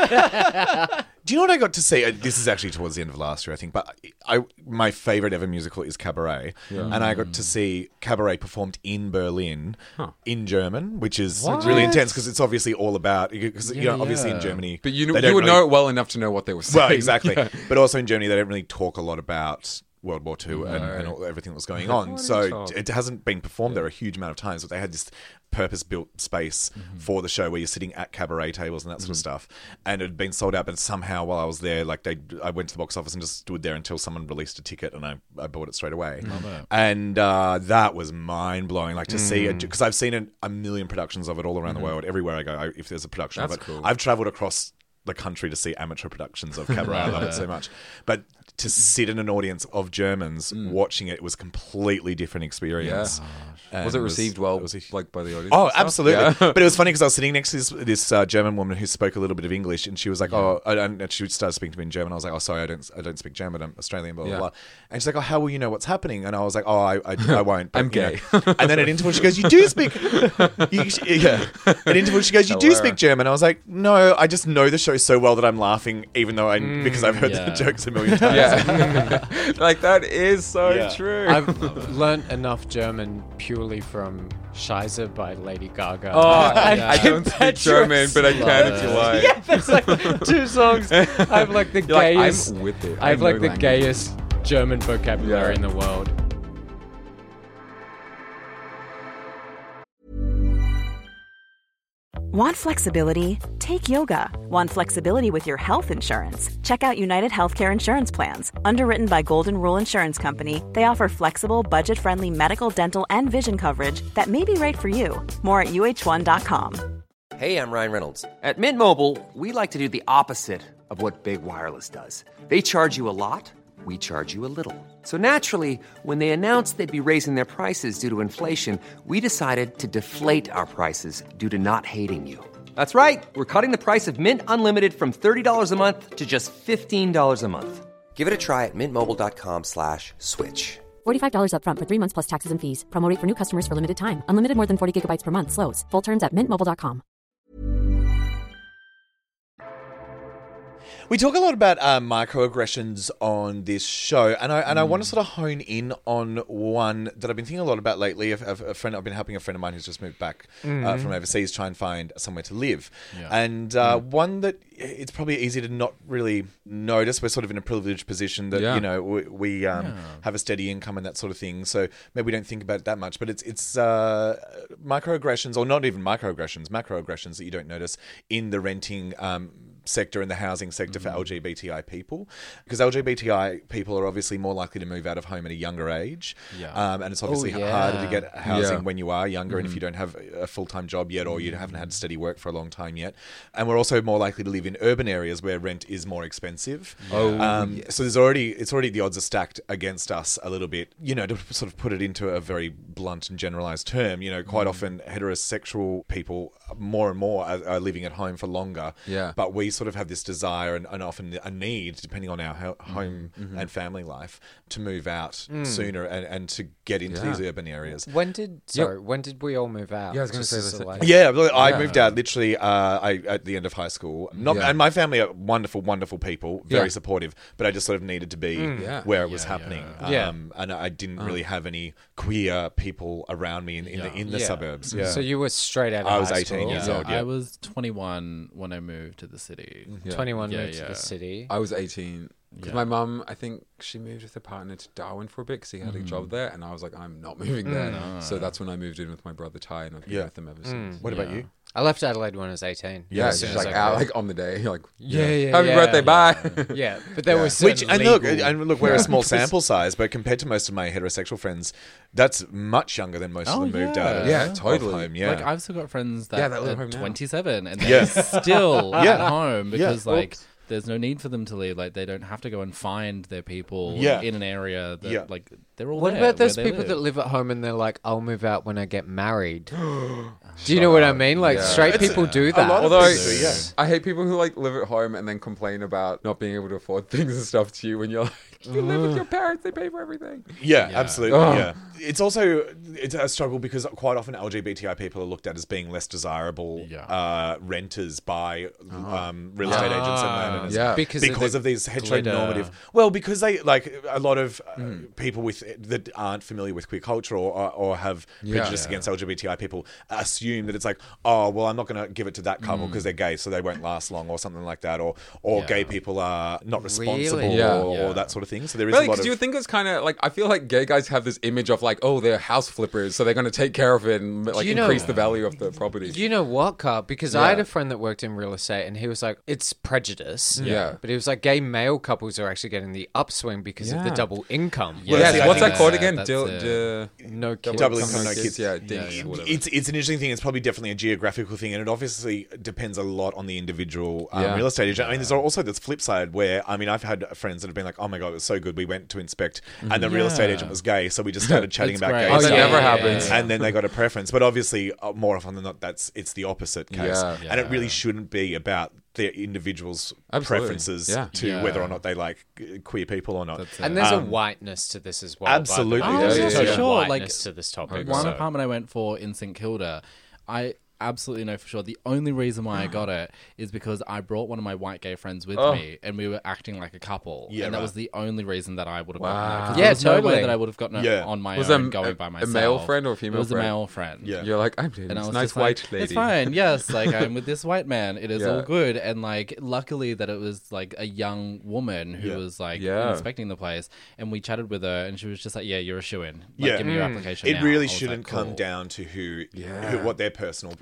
Velour. Do you know what I got to see? Uh, This is actually towards the end of last year, I think. But I, my favorite ever musical is Cabaret, and I got to see Cabaret performed in Berlin in German, which is really intense because it's obviously all about because you know, obviously in
yeah.
Germany,
But you
they
know,
don't
you would
really-
know it well enough to know what they were saying.
Well, exactly. But also in Germany, they don't really talk a lot about World War Two and, and all, everything that was going on. So it hasn't been performed there a huge amount of times. But they had this purpose-built space for the show where you're sitting at cabaret tables and that sort of stuff. And it had been sold out, but somehow while I was there, like they, I went to the box office and just stood there until someone released a ticket, and I, I bought it straight away. And uh, that was mind-blowing. Like to see it, because I've seen a, a million productions of it all around the world. Everywhere I go, I, if there's a production
That's
of it,
cool.
I've travelled across the country to see amateur productions of cabaret. I love it so much. But to sit in an audience of Germans watching it, it was a completely different experience. And
Was it received well,
it was a-
like by the audience?
Oh,
and stuff?
absolutely.
Yeah.
But it was funny because I was sitting next to this, this uh, German woman who spoke a little bit of English, and she was like, "Oh," and and she started speaking to me in German. I was like, "Oh, sorry, I don't, I don't speak German. I'm Australian." Blah blah
Yeah.
blah. And she's like, "Oh, how will you know what's happening?" And I was like, "Oh, I, I, I won't. but,
I'm
you
gay."
know." And then at interval, she goes, "You do speak." you, yeah. At interval, she goes, "You do
Hello.
speak German." I was like, "No, I just know the show so well that I'm laughing, even though I because I've heard
yeah.
the jokes a million times."
Yeah. Like that is so
Yeah.
true.
I've learnt enough German purely from Scheiße by Lady Gaga.
Oh, I,
Yeah.
I don't speak German, but I can if you like.
Yeah, there's like two songs. I have like the
You're like,
gayest.
I'm with it.
I have
know
like the
language.
gayest German vocabulary
Yeah.
in the world.
Want flexibility? Take yoga. Want flexibility with your health insurance? Check out United Healthcare Insurance Plans. Underwritten by Golden Rule Insurance Company, they offer flexible, budget-friendly medical, dental, and vision coverage that may be right for you. More at U H one dot com.
Hey, I'm Ryan Reynolds. At Mint Mobile, we like to do the opposite of what Big Wireless does. They charge you a lot, we charge you a little. So naturally, when they announced they'd be raising their prices due to inflation, we decided to deflate our prices due to not hating you. That's right. We're cutting the price of Mint Unlimited from thirty dollars a month to just fifteen dollars a month. Give it a try at mintmobile.com slash switch.
forty-five dollars up front for three months plus taxes and fees. Promo rate for new customers for limited time. Unlimited more than forty gigabytes per month. Slows full terms at mint mobile dot com.
We talk a lot about uh, microaggressions on this show, and I and I want to sort of hone in on one that I've been thinking a lot about lately. A, a, a friend, I've been helping a friend of mine who's just moved back
Mm.
uh, from overseas try and find somewhere to live,
Yeah.
and uh, one that it's probably easy to not really notice. We're sort of in a privileged position that
Yeah.
you know we, we um,
Yeah.
have a steady income and that sort of thing, so maybe we don't think about it that much. But it's it's uh, microaggressions, or not even microaggressions, macroaggressions that you don't notice in the renting Um, sector and the housing sector for L G B T I people, because L G B T I people are obviously more likely to move out of home at a younger age,
Yeah.
um, and it's obviously
Oh, yeah.
harder to get housing
Yeah.
when you are younger and if you don't have a full-time job yet, or you haven't had steady work for a long time yet. And we're also more likely to live in urban areas where rent is more expensive.
Oh,
um, so there's already it's already the odds are stacked against us a little bit. You know, to sort of put it into a very blunt and generalized term, you know, quite often heterosexual people more and more are, are living at home for longer.
Yeah.
But we sort of have this desire and, and often a need, depending on our ho- home
Mm-hmm.
and family life, to move out sooner and, and to get into
Yeah.
these urban areas.
When did sorry? When did we all move out?
Yeah, I was gonna
Just
say
as
this.
a, like-
Yeah, well, I
Yeah.
moved out literally uh, I, at the end of high school. Not,
Yeah.
And my family are wonderful, wonderful people, very
Yeah.
supportive, but I just sort of needed to be
Yeah.
where it was
Yeah,
happening.
yeah. Yeah.
Um, and I didn't really have any queer people around me in, in, the,
Yeah.
in the
Yeah.
suburbs. Yeah.
So you were straight out of
I was
high
eighteen
school.
years
Yeah,
old, yeah.
I was twenty-one when I moved to the city.
Yeah.
twenty-one
Yeah,
moved to
yeah.
the city.
I was eighteen. Because
Yeah.
my mum, I think she moved with her partner to Darwin for a bit because he had a job there. And I was like, I'm not moving there. So that's when I moved in with my brother Ty, and I've been
Yeah.
with them ever since.
What about
Yeah.
you?
I left Adelaide when I was eighteen.
Yeah,
As
it's
soon
just
as
like
I
out,
could.
like on the day, you're like,
Yeah, yeah,
happy
yeah.
birthday, bye.
Yeah, but there
Yeah.
was
Which
certain
and look,
legal-
and look, we're a small sample size, but compared to most of my heterosexual friends, that's much younger than most
Oh,
of them moved
yeah.
out. Of,
Yeah,
of
totally.
home, yeah,
Like I've still got friends that
Yeah, that live
are
at home now.
twenty-seven and they're still
Yeah.
at home because
Yeah.
like there's no need for them to leave. Like they don't have to go and find their people
Yeah.
in an area that
Yeah.
like they're all
What
there
about those
where they
people
live.
that live at home and they're like, "I'll move out when I get married"? Do you know what I mean? Like
Yeah.
straight
It's-
people do
a
that.
lot of
Although
people do, yeah.
I hate people who like live at home and then complain about not being able to afford things and stuff to you when you're like, you live with your parents, they pay for everything.
Yeah,
Yeah.
absolutely.
Ugh.
Yeah, it's also it's a struggle because quite often L G B T I people are looked at as being less desirable
Yeah.
uh, renters by um, real estate agents and landowners.
Yeah.
Because
because,
of
of,
the
these
glitter.
heteronormative. Well, because they like a lot of uh, people with that aren't familiar with queer culture or or, or have
Yeah.
prejudice
Yeah.
against L G B T I people assume that it's like, oh well, I'm not going to give it to that couple because they're gay, so they won't last long, or something like that, or or
Yeah.
gay people are not responsible,
Really?
Yeah.
or,
Yeah.
or that sort of thing. So there is
Really,
a lot
because
of
you would think it's kind of like, I feel like gay guys have this image of like, oh, they're house flippers, so they're going to take care of it and like
you know-
increase the value of the property.
You know what, Carl? Because
Yeah.
I had a friend that worked in real estate, and he was like, "It's prejudice."
Yeah.
but he was like, "Gay male couples are actually getting the upswing because of the
Yeah.
double income."
Yeah.
yeah,
see, I
what's
think
that called
that-
again?
that's
Dil-
it.
di-
no kids.
Double income, no kids.
Yeah,
Yeah,
dinks,
yeah.
whatever.
It's it's an interesting thing. It's probably definitely a geographical thing, and it obviously depends a lot on the individual um,
Yeah.
real estate agent. I mean, there's also this flip side where I mean, I've had friends that have been like, "Oh my god, it was so good. We went to inspect, and the real estate
Yeah.
agent was gay, so we just started chatting
It's
about
great.
gay
Oh, that
stuff."
never
yeah,
happens.
yeah,
And then they got a preference, but obviously, uh, more often than not, that's it's the opposite case,
Yeah.
and it
Yeah.
really shouldn't be about the individual's
Absolutely.
preferences
Yeah.
to
Yeah.
whether or not they like uh, queer people or not.
That's it.
And there's a
Um,
whiteness to this as well.
absolutely.
By the way.
Oh,
There's
yeah,
a
yeah, yeah.
Sure, like,
whiteness to this topic.
One
so-
apartment I went for in St Kilda, I absolutely know for sure the only reason why I got it is because I brought one of my white gay friends with
Oh.
me and we were acting like a couple.
Yeah,
and that
right.
was the only reason that I would have
Wow.
gotten it. 'Cause
Yeah,
there was no
totally.
way that I would have gotten it
Yeah.
on my
Was
own
it a-
going
a-
by
a
myself.
male friend or a female
It was
friend?
a male friend.
Yeah.
You're like, I'm doing
And I
this
was
nice
just
white
like,
lady.
it's fine. Yes, like I'm with this white man. It is
Yeah.
all good. And like, luckily that it was like a young woman who
Yeah.
was like
Yeah.
inspecting the place, and we chatted with her, and she was just like, "Yeah, you're a shoo-in. Like,
Yeah.
give me your
Mm.
application."
It
now."
really
I was
shouldn't
like,
come
cool.
down to who,
Yeah.
who, what their personal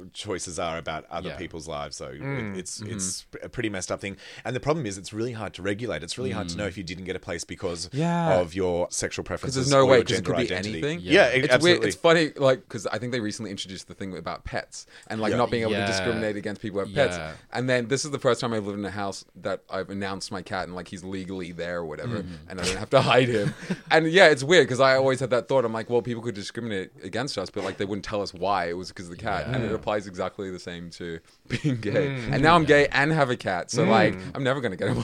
choices are about other
Yeah.
people's lives. So
Mm.
it, it's
Mm-hmm.
it's a pretty messed up thing. And the problem is, it's really hard to regulate. It's really hard to know if you didn't get a place because
Yeah.
of your sexual
Because
preferences.
there's no
or
way,
your
because it
gender
could be
identity.
anything.
Yeah,
it's
absolutely.
weird. It's funny, like, because I think they recently introduced the thing about pets and like
Yeah.
not being able
Yeah.
to discriminate against people who have pets.
Yeah.
And then this is the first time I've lived in a house that I've announced my cat and like he's legally there or whatever, and I don't have to hide him. And yeah, it's weird because I always had that thought. I'm like, well, people could discriminate against us, but like they wouldn't tell us why. It was because of the cat, and it applies exactly the same to being gay. And now I'm gay and have a cat, so like I'm never gonna get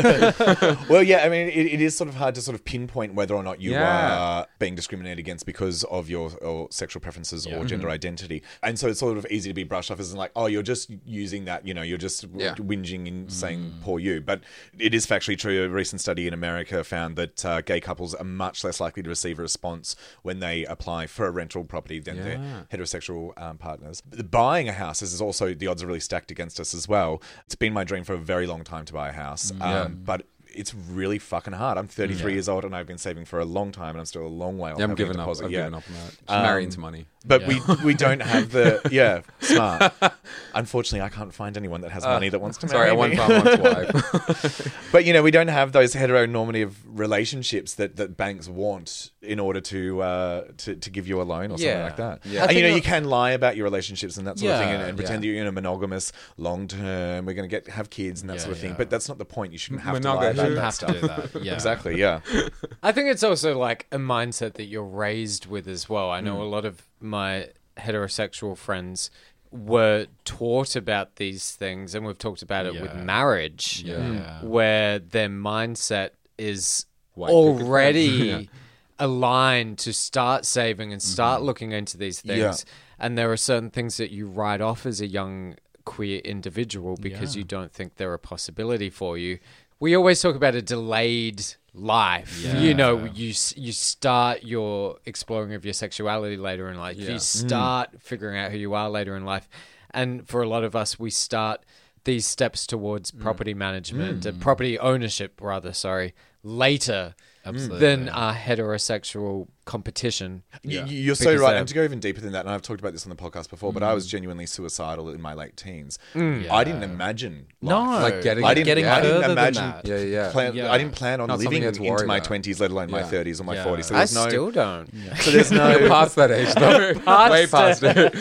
away.
Well, yeah, I mean, it, it is sort of hard to sort of pinpoint whether or not you
Yeah.
are being discriminated against because of your or sexual preferences
Yeah.
or gender identity. And so it's sort of easy to be brushed off as like, oh, you're just using that, you know, you're just
Yeah.
whinging and saying poor you. But it is factually true. A recent study in America found that uh, gay couples are much less likely to receive a response when they apply for a rental property than their
Yeah.
heterosexual um, partners. The buying a house is also, the odds are really stacked against us as well. It's been my dream for a very long time to buy a house. Um, but it's really fucking hard. I'm thirty-three
Yeah.
years old and I've been saving for a long time and I'm still a long way off.
Yeah, I'm
having a
giving up.
deposit
I've
yet.
given up on that. Just
Um,
marry into money.
But
Yeah.
we we don't have the yeah smart. Unfortunately, I can't find anyone that has money that wants to marry
Sorry, I
me.
one farm, one wife.
But you know, we don't have those heteronormative relationships that, that banks want in order to uh, to to give you a loan or something
Yeah.
like that.
Yeah.
And you know,
think
you can lie about your relationships and that sort of thing, and,
Yeah,
and pretend
yeah.
that you're in a monogamous, long term. We're going to get have kids and that
Yeah,
sort of thing.
yeah.
But that's not the point. You shouldn't have to
Monogamous.
lie
You
about
shouldn't
that
have
stuff.
to do that. Yeah.
Exactly. Yeah.
I think it's also like a mindset that you're raised with as well. I know a lot of my heterosexual friends were taught about these things, and we've talked about it with
Yeah.
marriage,
Yeah.
where their mindset is
White picket
already
fence.
aligned to start saving and start looking into these things.
Yeah.
And there are certain things that you write off as a young queer individual because
Yeah.
you don't think they're a possibility for you. We always talk about a delayed life.
Yeah.
You know, you s- you start your exploring of your sexuality later in life.
Yeah.
You start figuring out who you are later in life. And for a lot of us, we start these steps towards property management, uh, property ownership, rather, sorry, later
Absolutely.
than our heterosexual competition.
Y- You're so
Because
right.
they're-
And to go even deeper than that, and I've talked about this on the podcast before, but I was genuinely suicidal in my late teens.
Yeah.
I didn't imagine
No,
life.
Like getting-
I didn't,
getting
I didn't
further than
imagine.
that.
Yeah, yeah.
Plan,
Yeah.
I didn't plan on
Not something
living
you had to
into
worry
my
about.
twenties, let alone my
Yeah.
thirties or my
Yeah.
forties. So
I
there's no,
still don't.
so there's
You're
no.
past that age, though.
Past
Way past it.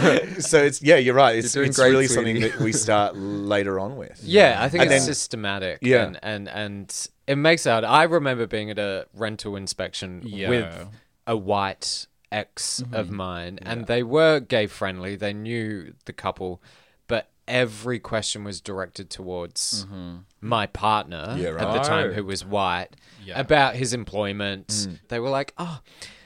So it's yeah, you're right. It's,
You're doing
it's
great,
really
sweetie.
something that we start later on with.
Yeah, I think
And
it's
then-
systematic.
Yeah.
And, and, and it makes it hard. I remember being at a rental inspection
Yeah.
with a white ex
Mm-hmm.
of mine, and they were gay friendly. They knew the couple, but every question was directed towards my partner
Yeah,
at the
right.
time, who was white,
Yeah.
about his employment.
Mm.
They were like, "Oh,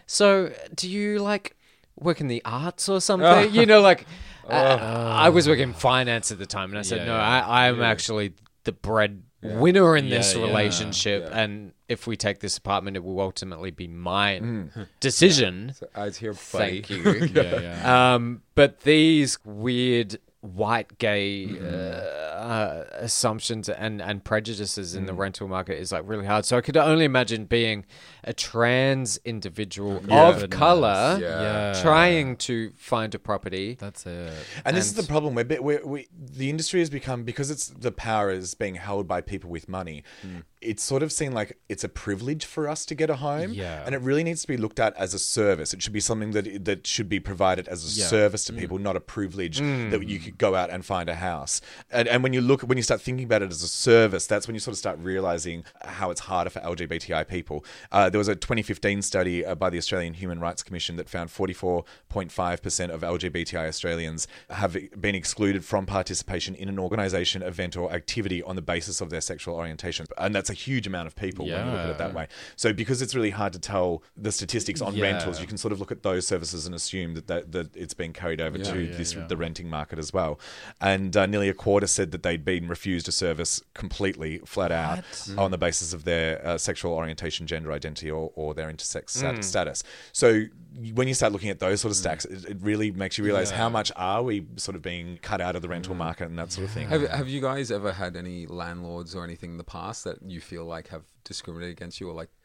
so do you like work in the arts or something?" You know, like uh, I was working in finance at the time, and I said,
Yeah,
"No,
yeah.
I, I am actually the bread winner in
Yeah,
this
yeah.
relationship,
Yeah.
and if we take this apartment, it will ultimately be mine
Mm.
decision."
So eyes here, buddy.
Thank you.
Yeah, yeah.
Um, but these weird white gay uh, uh, assumptions and, and prejudices in the rental market is like really hard. So I could only imagine being a trans individual
Yeah.
of
Goodness.
color
Yeah.
trying to find a property.
That's it.
And this is
And-
the problem. We're, bit- we're, we the industry has become, because it's the power is being held by people with money. It's sort of seen like it's a privilege for us to get a home,
Yeah.
and it really needs to be looked at as a service. It should be something that that should be provided as a
Yeah.
service to people, not a privilege that you could go out and find a house. And and when you look, when you start thinking about it as a service, that's when you sort of start realizing how it's harder for L G B T I people. Uh, there was a twenty fifteen study uh, by the Australian Human Rights Commission that found forty-four point five percent of L G B T I Australians have been excluded from participation in an organisation, event, or activity on the basis of their sexual orientation. And that's a huge amount of people when you look at it that
Yeah.
way. So because it's really hard to tell the statistics on
Yeah.
rentals, you can sort of look at those services and assume that that, that it's been carried over
Yeah.
to
Yeah,
this
yeah.
the renting market as well. And uh, nearly a quarter said that they'd been refused a service completely, flat out, on the basis of their uh, sexual orientation, gender identity, or, or their intersex stat- status. So when you start looking at those sort of stacks, it, it really makes you realize how much are we sort of being cut out of the rental market and that sort of thing.
Have, have you guys ever had any landlords or anything in the past that you feel like have discriminated against you or like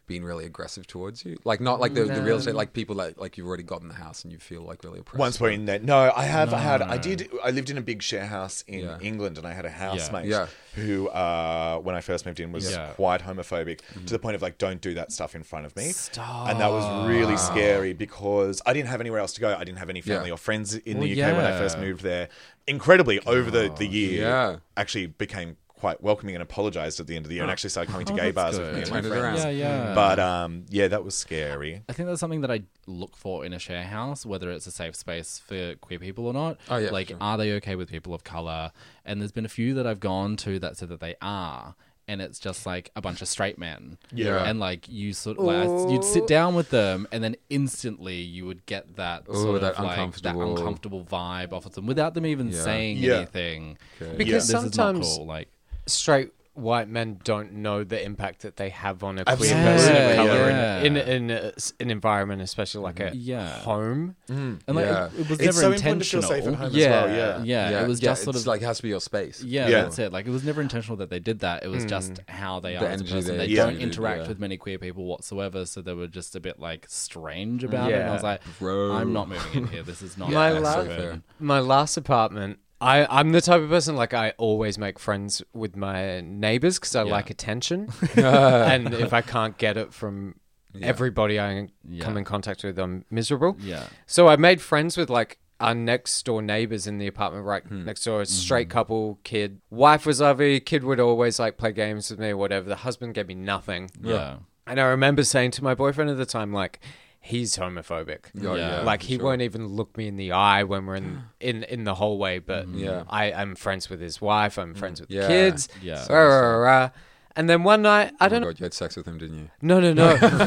being really aggressive towards you? Like not like the, the real estate, like people that like you've already got in the house and you feel like really oppressed.
Once we're in there, no, I have no. I had I did I lived in a big share house in
Yeah.
England, and I had a housemate
Yeah.
who, uh, when I first moved in, was
Yeah.
quite homophobic
Mm-hmm.
to the point of like, don't do that stuff in front of me.
Stop.
And that was really scary because I didn't have anywhere else to go. I didn't have any family
Yeah.
or friends in
Well,
the U K when I
yeah.
first moved there. Incredibly, over the the year,
Yeah.
actually became quite welcoming and apologized at the end of the year and actually started coming to
Oh,
gay
that's
bars
good.
with me and my
Turned it
friends.
around.
Yeah, yeah.
But um, yeah, that was scary.
I think that's something that I look for in a share house, whether it's a safe space for queer people or not.
Oh, yeah,
like,
sure.
are they okay with people of color? And there's been a few that I've gone to that said that they are. And it's just like a bunch of straight men.
Yeah.
And like you sort of, like, you'd sit down with them and then instantly you would get that
Ooh,
sort
that
of like that
uncomfortable-
uncomfortable vibe off of them without them even
Yeah.
saying
Yeah.
anything.
Okay.
Because
This is not
sometimes
cool. Like,
straight white men don't know the impact that they have on a queer
Absolutely.
person
Yeah,
of color
yeah.
in, in, in a, an environment, especially like a
Yeah.
home.
and like
Yeah.
it, it was
It's
never
so important to feel
intentional.
safe at home
Yeah.
as well. Yeah.
Yeah, it was just sort
it's
of
like it has to be your space.
Yeah,
Yeah.
that's it. Like, it was never intentional that they did that. It was just how they
The
are as a
energy
person.
they
They
Yeah.
don't
exuded,
interact
yeah.
with many queer people whatsoever, so they were just a bit, like, strange about it. And I was
Yeah.
like,
Bro.
I'm not moving in here. This is not
My
my
la-
life.
My last apartment, I, I'm the type of person, like, I always make friends with my neighbors because I
Yeah.
like attention. And if I can't get it from everybody I
Yeah.
come in contact with, I'm miserable.
Yeah.
So I made friends with, like, our next door neighbors in the apartment right
Hmm.
next door. A straight couple, kid. Wife was lovely. Kid would always, like, play games with me or whatever. The husband gave me nothing.
Yeah.
And I remember saying to my boyfriend at the time, like, he's homophobic.
Yeah,
Yeah.
yeah,
like
for
he
sure.
won't even look me in the eye when we're in in, in the hallway. But
Yeah.
I, I'm friends with his wife. I'm friends with
Yeah.
the kids.
Yeah.
Rah, rah, rah. And then one night, I
Oh my
don't know.
God, you had sex with him, didn't you?
No, no, no. so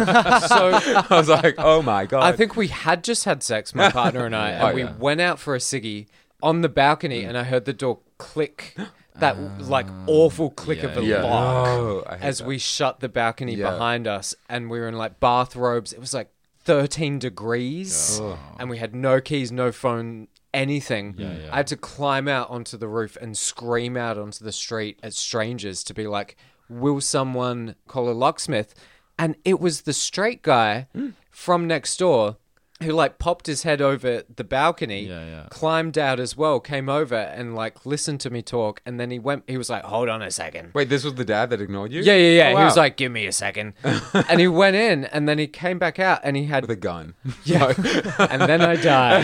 I was like, oh my God.
I think we had just had sex, my partner and I, and
Oh,
we
yeah.
went out for a ciggy on the balcony, and I heard the door click. That like awful click of a
yeah, yeah.
lock
Oh, I hate
as
that.
we shut the balcony
Yeah.
behind us, and we were in like bathrobes. It was like thirteen degrees, and we had no keys, no phone, anything.
Yeah, yeah.
I had to climb out onto the roof and scream out onto the street at strangers to be like, "Will someone call a locksmith?" And it was the straight guy from next door who like popped his head over the balcony,
Yeah, yeah.
climbed out as well, came over and like listened to me talk, and then he went. He was like, "Hold on a second."
Wait, this was the dad that ignored you?
Yeah, yeah, yeah.
Oh,
He was
wow.
like, "Give me a second," and he went in, and then he came back out, and he had
with a gun.
yeah, and then I died.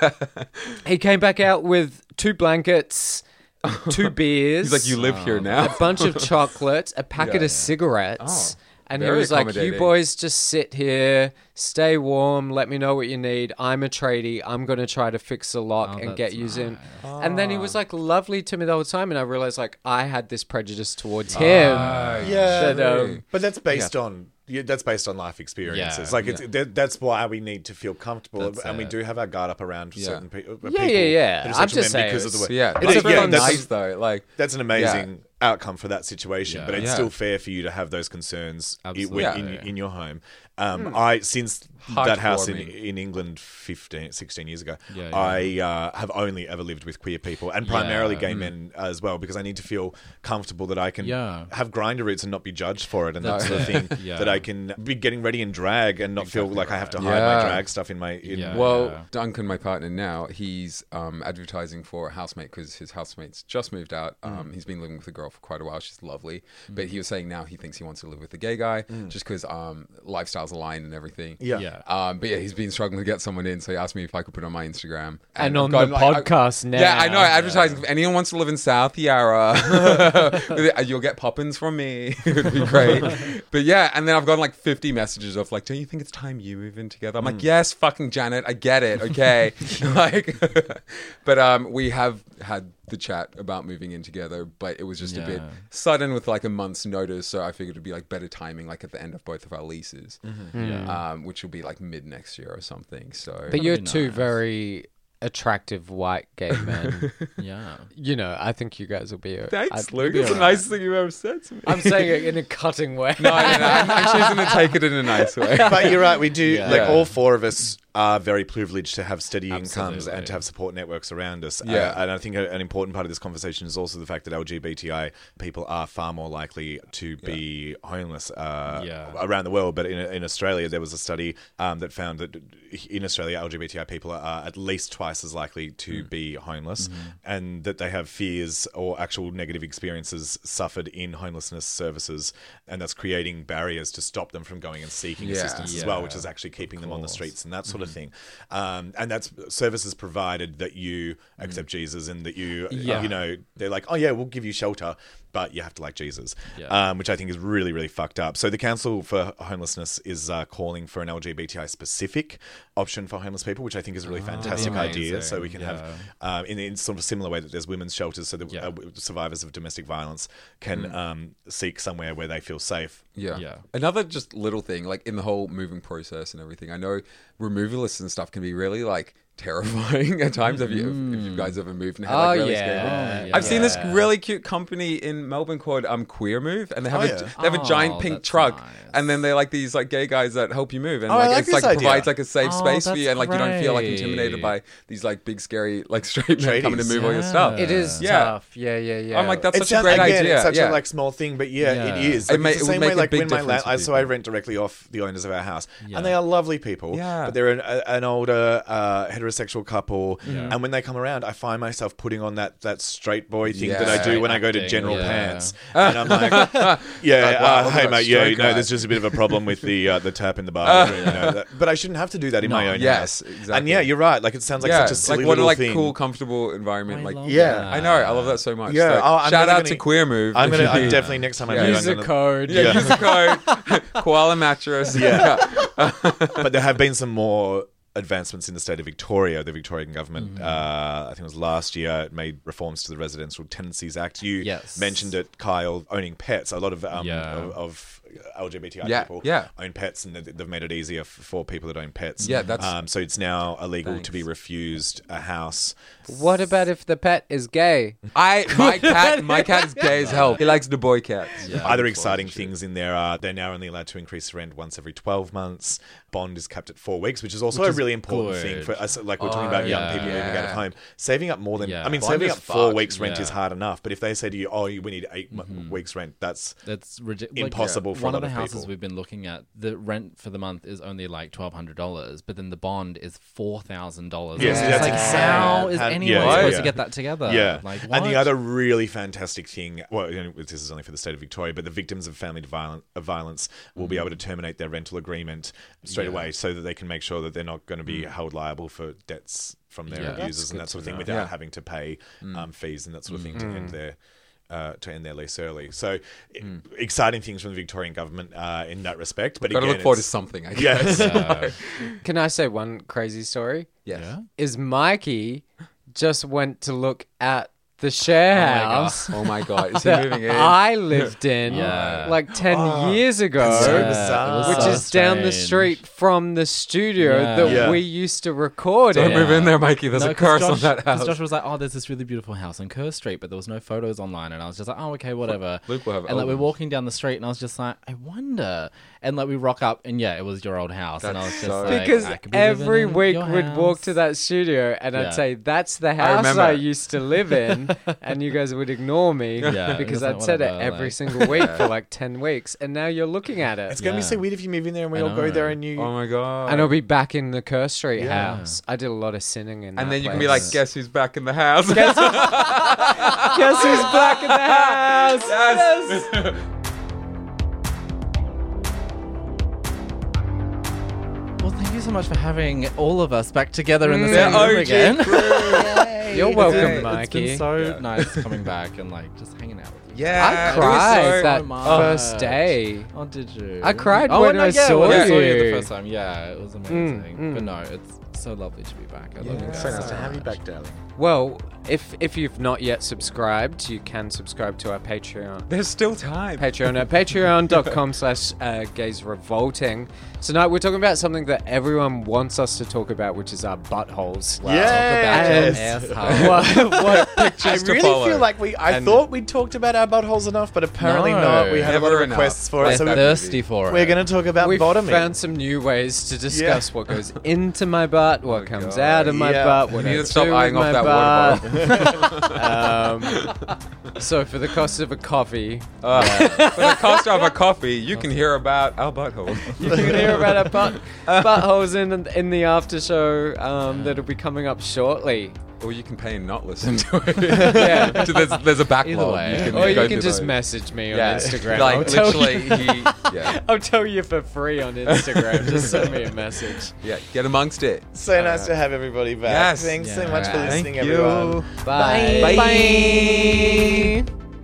He came back out with two blankets, two beers.
He's like, you live here now.
a bunch of chocolates, a packet
Yeah,
of cigarettes.
Oh,
and he
very
was like, you
accommodating.
boys just sit here, stay warm, let me know what you need. I'm a tradie. I'm going to try to fix the lock
Oh,
and get
that's
you in.
nice.
And then he was like lovely to me the whole time. And I realized like I had this prejudice towards him.
Yeah,
That, um,
but that's based on yeah, that's based on life experiences.
Yeah,
like it's that, that's why we need to feel comfortable,
That's
and we
it.
do have our guard up around
Yeah.
certain pe- uh, people.
Yeah, yeah, yeah.
heterosexual
I'm just
men
saying
because of the
it's-
way.
Yeah,
It
it's
is-
so
yeah, that's,
nice though. Like
that's an amazing outcome for that situation.
Yeah.
But it's
Yeah.
still fair for you to have those concerns i-
Absolutely.
when- in,
Yeah.
in your home. Um, I since
Hardcore
that house in,
me.
in England fifteen, sixteen years ago,
Yeah, yeah.
I uh, have only ever lived with queer people and primarily
Yeah.
gay men as well because I need to feel comfortable that I can
Yeah.
have grinder roots and not be judged for it, and that
That's
sort of
it.
thing.
Yeah.
That I can be getting ready in drag and not feel like I have to hide
Yeah.
my drag stuff in my. In,
Yeah.
Well,
yeah.
Duncan, my partner now, he's um, advertising for a housemate because his housemate's just moved out. Um, He's been living with a girl for quite a while. She's lovely. But he was saying now he thinks he wants to live with a gay guy just because um, lifestyles align and everything.
Yeah.
Yeah.
Um, but yeah, he's been struggling to get someone in. So he asked me if I could put it on my Instagram.
And
I've
on
gone,
the
like, I-
podcast now.
Yeah, I know. Advertising. If anyone wants to live in South Yarra, you'll get poppins from me. It'd be great. But yeah, and then I've gotten like fifty messages of like, don't you think it's time you move in together? I'm like, yes, fucking Janet, I get it. Okay. like, but um, we have had the chat about moving in together, but it was just a bit
Yeah.
sudden with like a month's notice. So I figured it'd be like better timing, like at the end of both of our leases,
Yeah.
um, which will be like mid next year or something. So
But you're
be
two
nice.
very attractive white gay men.
Yeah.
You know, I think you guys will be. A,
thanks,
I'd-
Luke.
be
It's the
alright.
nicest thing you've ever said to me.
I'm saying it in a cutting way.
no, no, no. I'm, I'm- she's going to take it in a nice way.
But you're right. We do
Yeah.
like
Yeah.
all four of us are very privileged to have steady
Absolutely.
incomes and to have support networks around us.
Yeah.
Uh, and I think a, an important part of this conversation is also the fact that L G B T I people are far more likely to be homeless uh,
Yeah.
around the world. But in, in Australia, there was a study um, that found that in Australia, L G B T I people are at least twice as likely to
Mm.
be homeless,
Mm-hmm.
and that they have fears or actual negative experiences suffered in homelessness services, and that's creating barriers to stop them from going and seeking
Yeah.
assistance as well, which
Yeah,
is actually keeping them on the
course.
streets and that sort of thing. Um, and that's services provided that you accept Jesus and that you,
Yeah.
you know, they're like, oh yeah, we'll give you shelter, but you have to like Jesus,
Yeah.
um, which I think is really, really fucked up. So the Council for Homelessness is uh, calling for an L G B T I specific option for homeless people, which I think is a really fantastic idea.
amazing.
So we can have, um, in, in sort of a similar way that there's women's shelters, so that
Yeah.
uh, survivors of domestic violence can um, seek somewhere where they feel safe.
Yeah.
Yeah.
Another just little thing, like in the whole moving process and everything, I know removalists and stuff can be really like terrifying at times. Have you, if you guys ever moved and had like
Oh,
really
yeah.
scary things?
Oh, yeah.
I've seen this
Yeah.
really cute company in Melbourne called um Queer Move, and they have
Oh,
a
yeah.
they have a giant
Oh,
pink
that's
truck,
nice.
and then they're like these like gay guys that help you move, and
Oh, I
like,
like
it's
this
like
idea.
provides like a safe
Oh,
space for
that's
you, and like you don't feel like
great.
intimidated by these like big scary like straight men coming to
Tradies.
move all your
Yeah.
stuff.
It is
Yeah.
tough. Yeah, yeah, yeah.
I'm like that's
It
such
sounds-
a great
again,
idea.
It's such
yeah.
a like small thing, but yeah,
Yeah.
it is.
It
Like,
may-
it's
it
the
would
same
make
way
a
like
big
when my
difference
land,
for
I, so I
people.
rent directly off the owners of our house,
Yeah.
and they are lovely people.
Yeah.
But they're an, a, an older uh, heterosexual couple,
Yeah.
and when they come around, I find myself putting on that that straight boy thing
Yeah.
that I do
Straight
when I go to
acting,
General
yeah.
Pants, and I'm like, yeah,
Like, wow,
uh,
look
hey
at that
mate, yeah,
straight
no,
guy.
there's just a bit of a problem with the uh, the tap in the bathroom, you know, that, but I shouldn't have to do that in my
No.
own
Yes,
house.
exactly.
And yeah, you're right. Like it sounds like
yeah,
such a silly
like what a
little
like
thing.
cool, comfortable environment.
I
like
love
Yeah.
that.
I know, I love that so much.
Yeah,
So,
oh, I'm
shout
really
out
gonna-
to Queer Move.
I'm
if
gonna
you
I'm
need-
definitely next time I
Yeah.
move,
Use
I'm
the
gonna-
code.
Yeah, use the code koala mattress.
Yeah. But there have been some more advancements in the state of Victoria. The Victorian government, uh, I think it was last year, it made reforms to the Residential Tenancies Act. You
Yes.
mentioned it, Kyle, owning pets. A lot of um,
Yeah.
of, of L G B T I
Yeah,
people
yeah.
own pets, and they- they've made it easier f- for people that own pets.
Yeah, that's-
um, so it's now illegal
Thanks.
to be refused a house.
What about if the pet is gay?
I my cat my cat is gay as hell. He likes the boy cats.
Yeah.
Other exciting things in there are they're now only allowed to increase rent once every twelve months. Bond is capped at four weeks, which is also
Which
a
is
really important
good.
thing for us. Like we're talking
Oh,
about young
yeah.
people moving out of
Yeah.
home. Saving up more than,
Yeah.
I mean,
Bond
saving
is
up four
fucked.
weeks rent
Yeah.
is hard enough. But if they say to you, oh, we need eight m weeks rent, that's
That's ridiculous.
Impossible for a
One of
lot
the
of
houses
people.
we've been looking at, the rent for the month is only like twelve hundred dollars, but then the bond is four thousand dollars.
Yes,
it's
that's
like,
insane.
how is
How-
anyone
yeah,
supposed
yeah.
to get that together?
Yeah.
Like,
and the
what?
other really fantastic thing, well, you know, this is only for the state of Victoria, but the victims of family violence, of violence will be able to terminate their rental agreement straight
Yeah.
away so that they can make sure that they're not going to be held liable for debts from their
Yeah.
abusers
That's
and
good
that sort of
to
thing
know.
without
Yeah.
having to pay um, fees and that sort of thing to end their uh, to end their lease early. So i- exciting things from the Victorian government uh, in that respect. But
Gotta
again,
look forward to
it's-
something, I guess.
Yes.
Can I say one crazy story?
Yes.
Yeah?
Is Mikey just went to look at the share
Oh my God.
house
Oh my god, is he
that
moving in?
I lived in
Yeah.
like ten years ago,
that's so
Yeah,
bizarre.
it was
which
so
is down the
strange.
street from the studio
Yeah.
that
Yeah.
we used to record
Don't
in.
move in there, Mikey. There's
No,
a
'cause
curse
Josh,
on that
'cause
house.
Josh was like, "Oh, there's this really beautiful house on Kerr Street," but there was no photos online, and I was just like, "Oh, okay, whatever."
Luke will have
and like we're
albums.
walking down the street, and I was just like, "I wonder." And like we rock up, and yeah, it was your old house, and I was
That's
just
so-
like,
Because
I could be living
every
in
week
your
we'd walk
house.
to that studio and
Yeah.
I'd say, "That's the house
remember.
I, used to live in," and you guys would ignore me
Yeah,
because
it
I'd
was
said
like,
it
whatever,
every
like-
single week for like ten weeks, and now you're looking at it.
It's going to be
Yeah.
so weird if you move in there and we
I
all go
know.
there and you...
Oh my god.
And I'll be back in the Kerr Street
Yeah.
house. I did a lot of sinning in that
And then you can
place.
be like, guess who's back in the house?
Guess who's back in the house?
Yes.
Well, thank you so much for having all of us back together in the
Mm.
same
The
room
O G
again.
crew.
You're
It's
welcome,
been-
Mikey.
It's been so
Yeah.
nice coming back and like just hanging out with you.
Yeah.
I
it was
cried
so-
that
much.
first day.
Oh, did you?
I cried
oh,
when
no,
I
yeah,
saw
when I saw you
you.
the first time. Yeah, it was amazing.
mm.
But no, it's so lovely to be back. I love you
Yeah,
guys.
so nice to
so
have you
much.
back, darling.
Well, if if you've not yet subscribed, you can subscribe to our Patreon.
There's still time.
Patreon at patreon.com slash gays revolting. Tonight we're talking about something that everyone wants us to talk about, which is our buttholes.
Wow. Yes.
Talk about what, what pictures
I
to
really
follow.
feel like we. I
And-
thought we talked about our buttholes enough, but apparently
No,
not. We had a lot of
never
requests
enough.
for
They're
it, so we-
thirsty for it.
we're going to talk about
We've
bottoming.
found some new ways to discuss
Yeah.
what goes into my butt, what comes
God.
out of my
Yeah.
butt, what
You need
I
to stop
do
eyeing
with
off
my
that
butt. um, so for the cost of a coffee,
Uh, for the cost of a coffee, you can hear about our butthole.
you can hear about our butt buttholes in in the after show um, that'll be coming up shortly.
Or you can pay and not listen to it.
Yeah.
So there's, there's a backlog.
way.
You can
Or you
go
can
through
just
those.
message me on
Yeah.
Instagram.
Like,
I'll tell
literally,
you-
he... Yeah.
I'll tell you for free on Instagram. Just send me a message.
Yeah, get amongst it.
So nice to have everybody back.
Yes.
Thanks so
Yeah.
much for listening,
Thank you.
everyone.
Bye.
Bye.
Bye.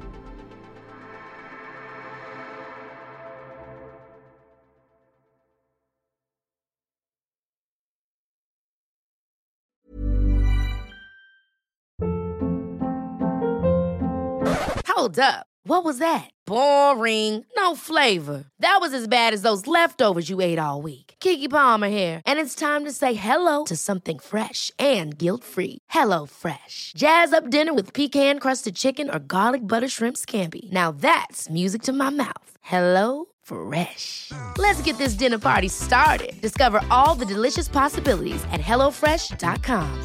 Hold up. What was that? Boring. No flavor. That was as bad as those leftovers you ate all week. Keke Palmer here, and it's time to say hello to something fresh and guilt-free. Hello Fresh. Jazz up dinner with pecan-crusted chicken or garlic butter shrimp scampi. Now that's music to my mouth. Hello Fresh. Let's get this dinner party started. Discover all the delicious possibilities at hello fresh dot com.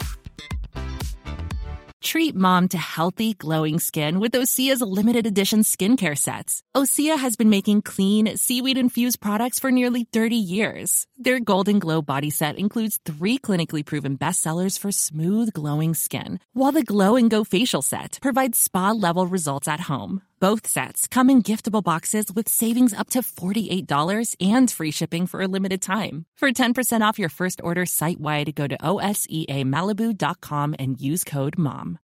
Treat mom to healthy, glowing skin with Osea's limited edition skincare sets. Osea has been making clean, seaweed-infused products for nearly thirty years. Their Golden Glow body set includes three clinically proven bestsellers for smooth, glowing skin, while the Glow and Go facial set provides spa-level results at home. Both sets come in giftable boxes with savings up to forty-eight dollars and free shipping for a limited time. For ten percent off your first order site-wide, go to O S E A Malibu dot com and use code MOM.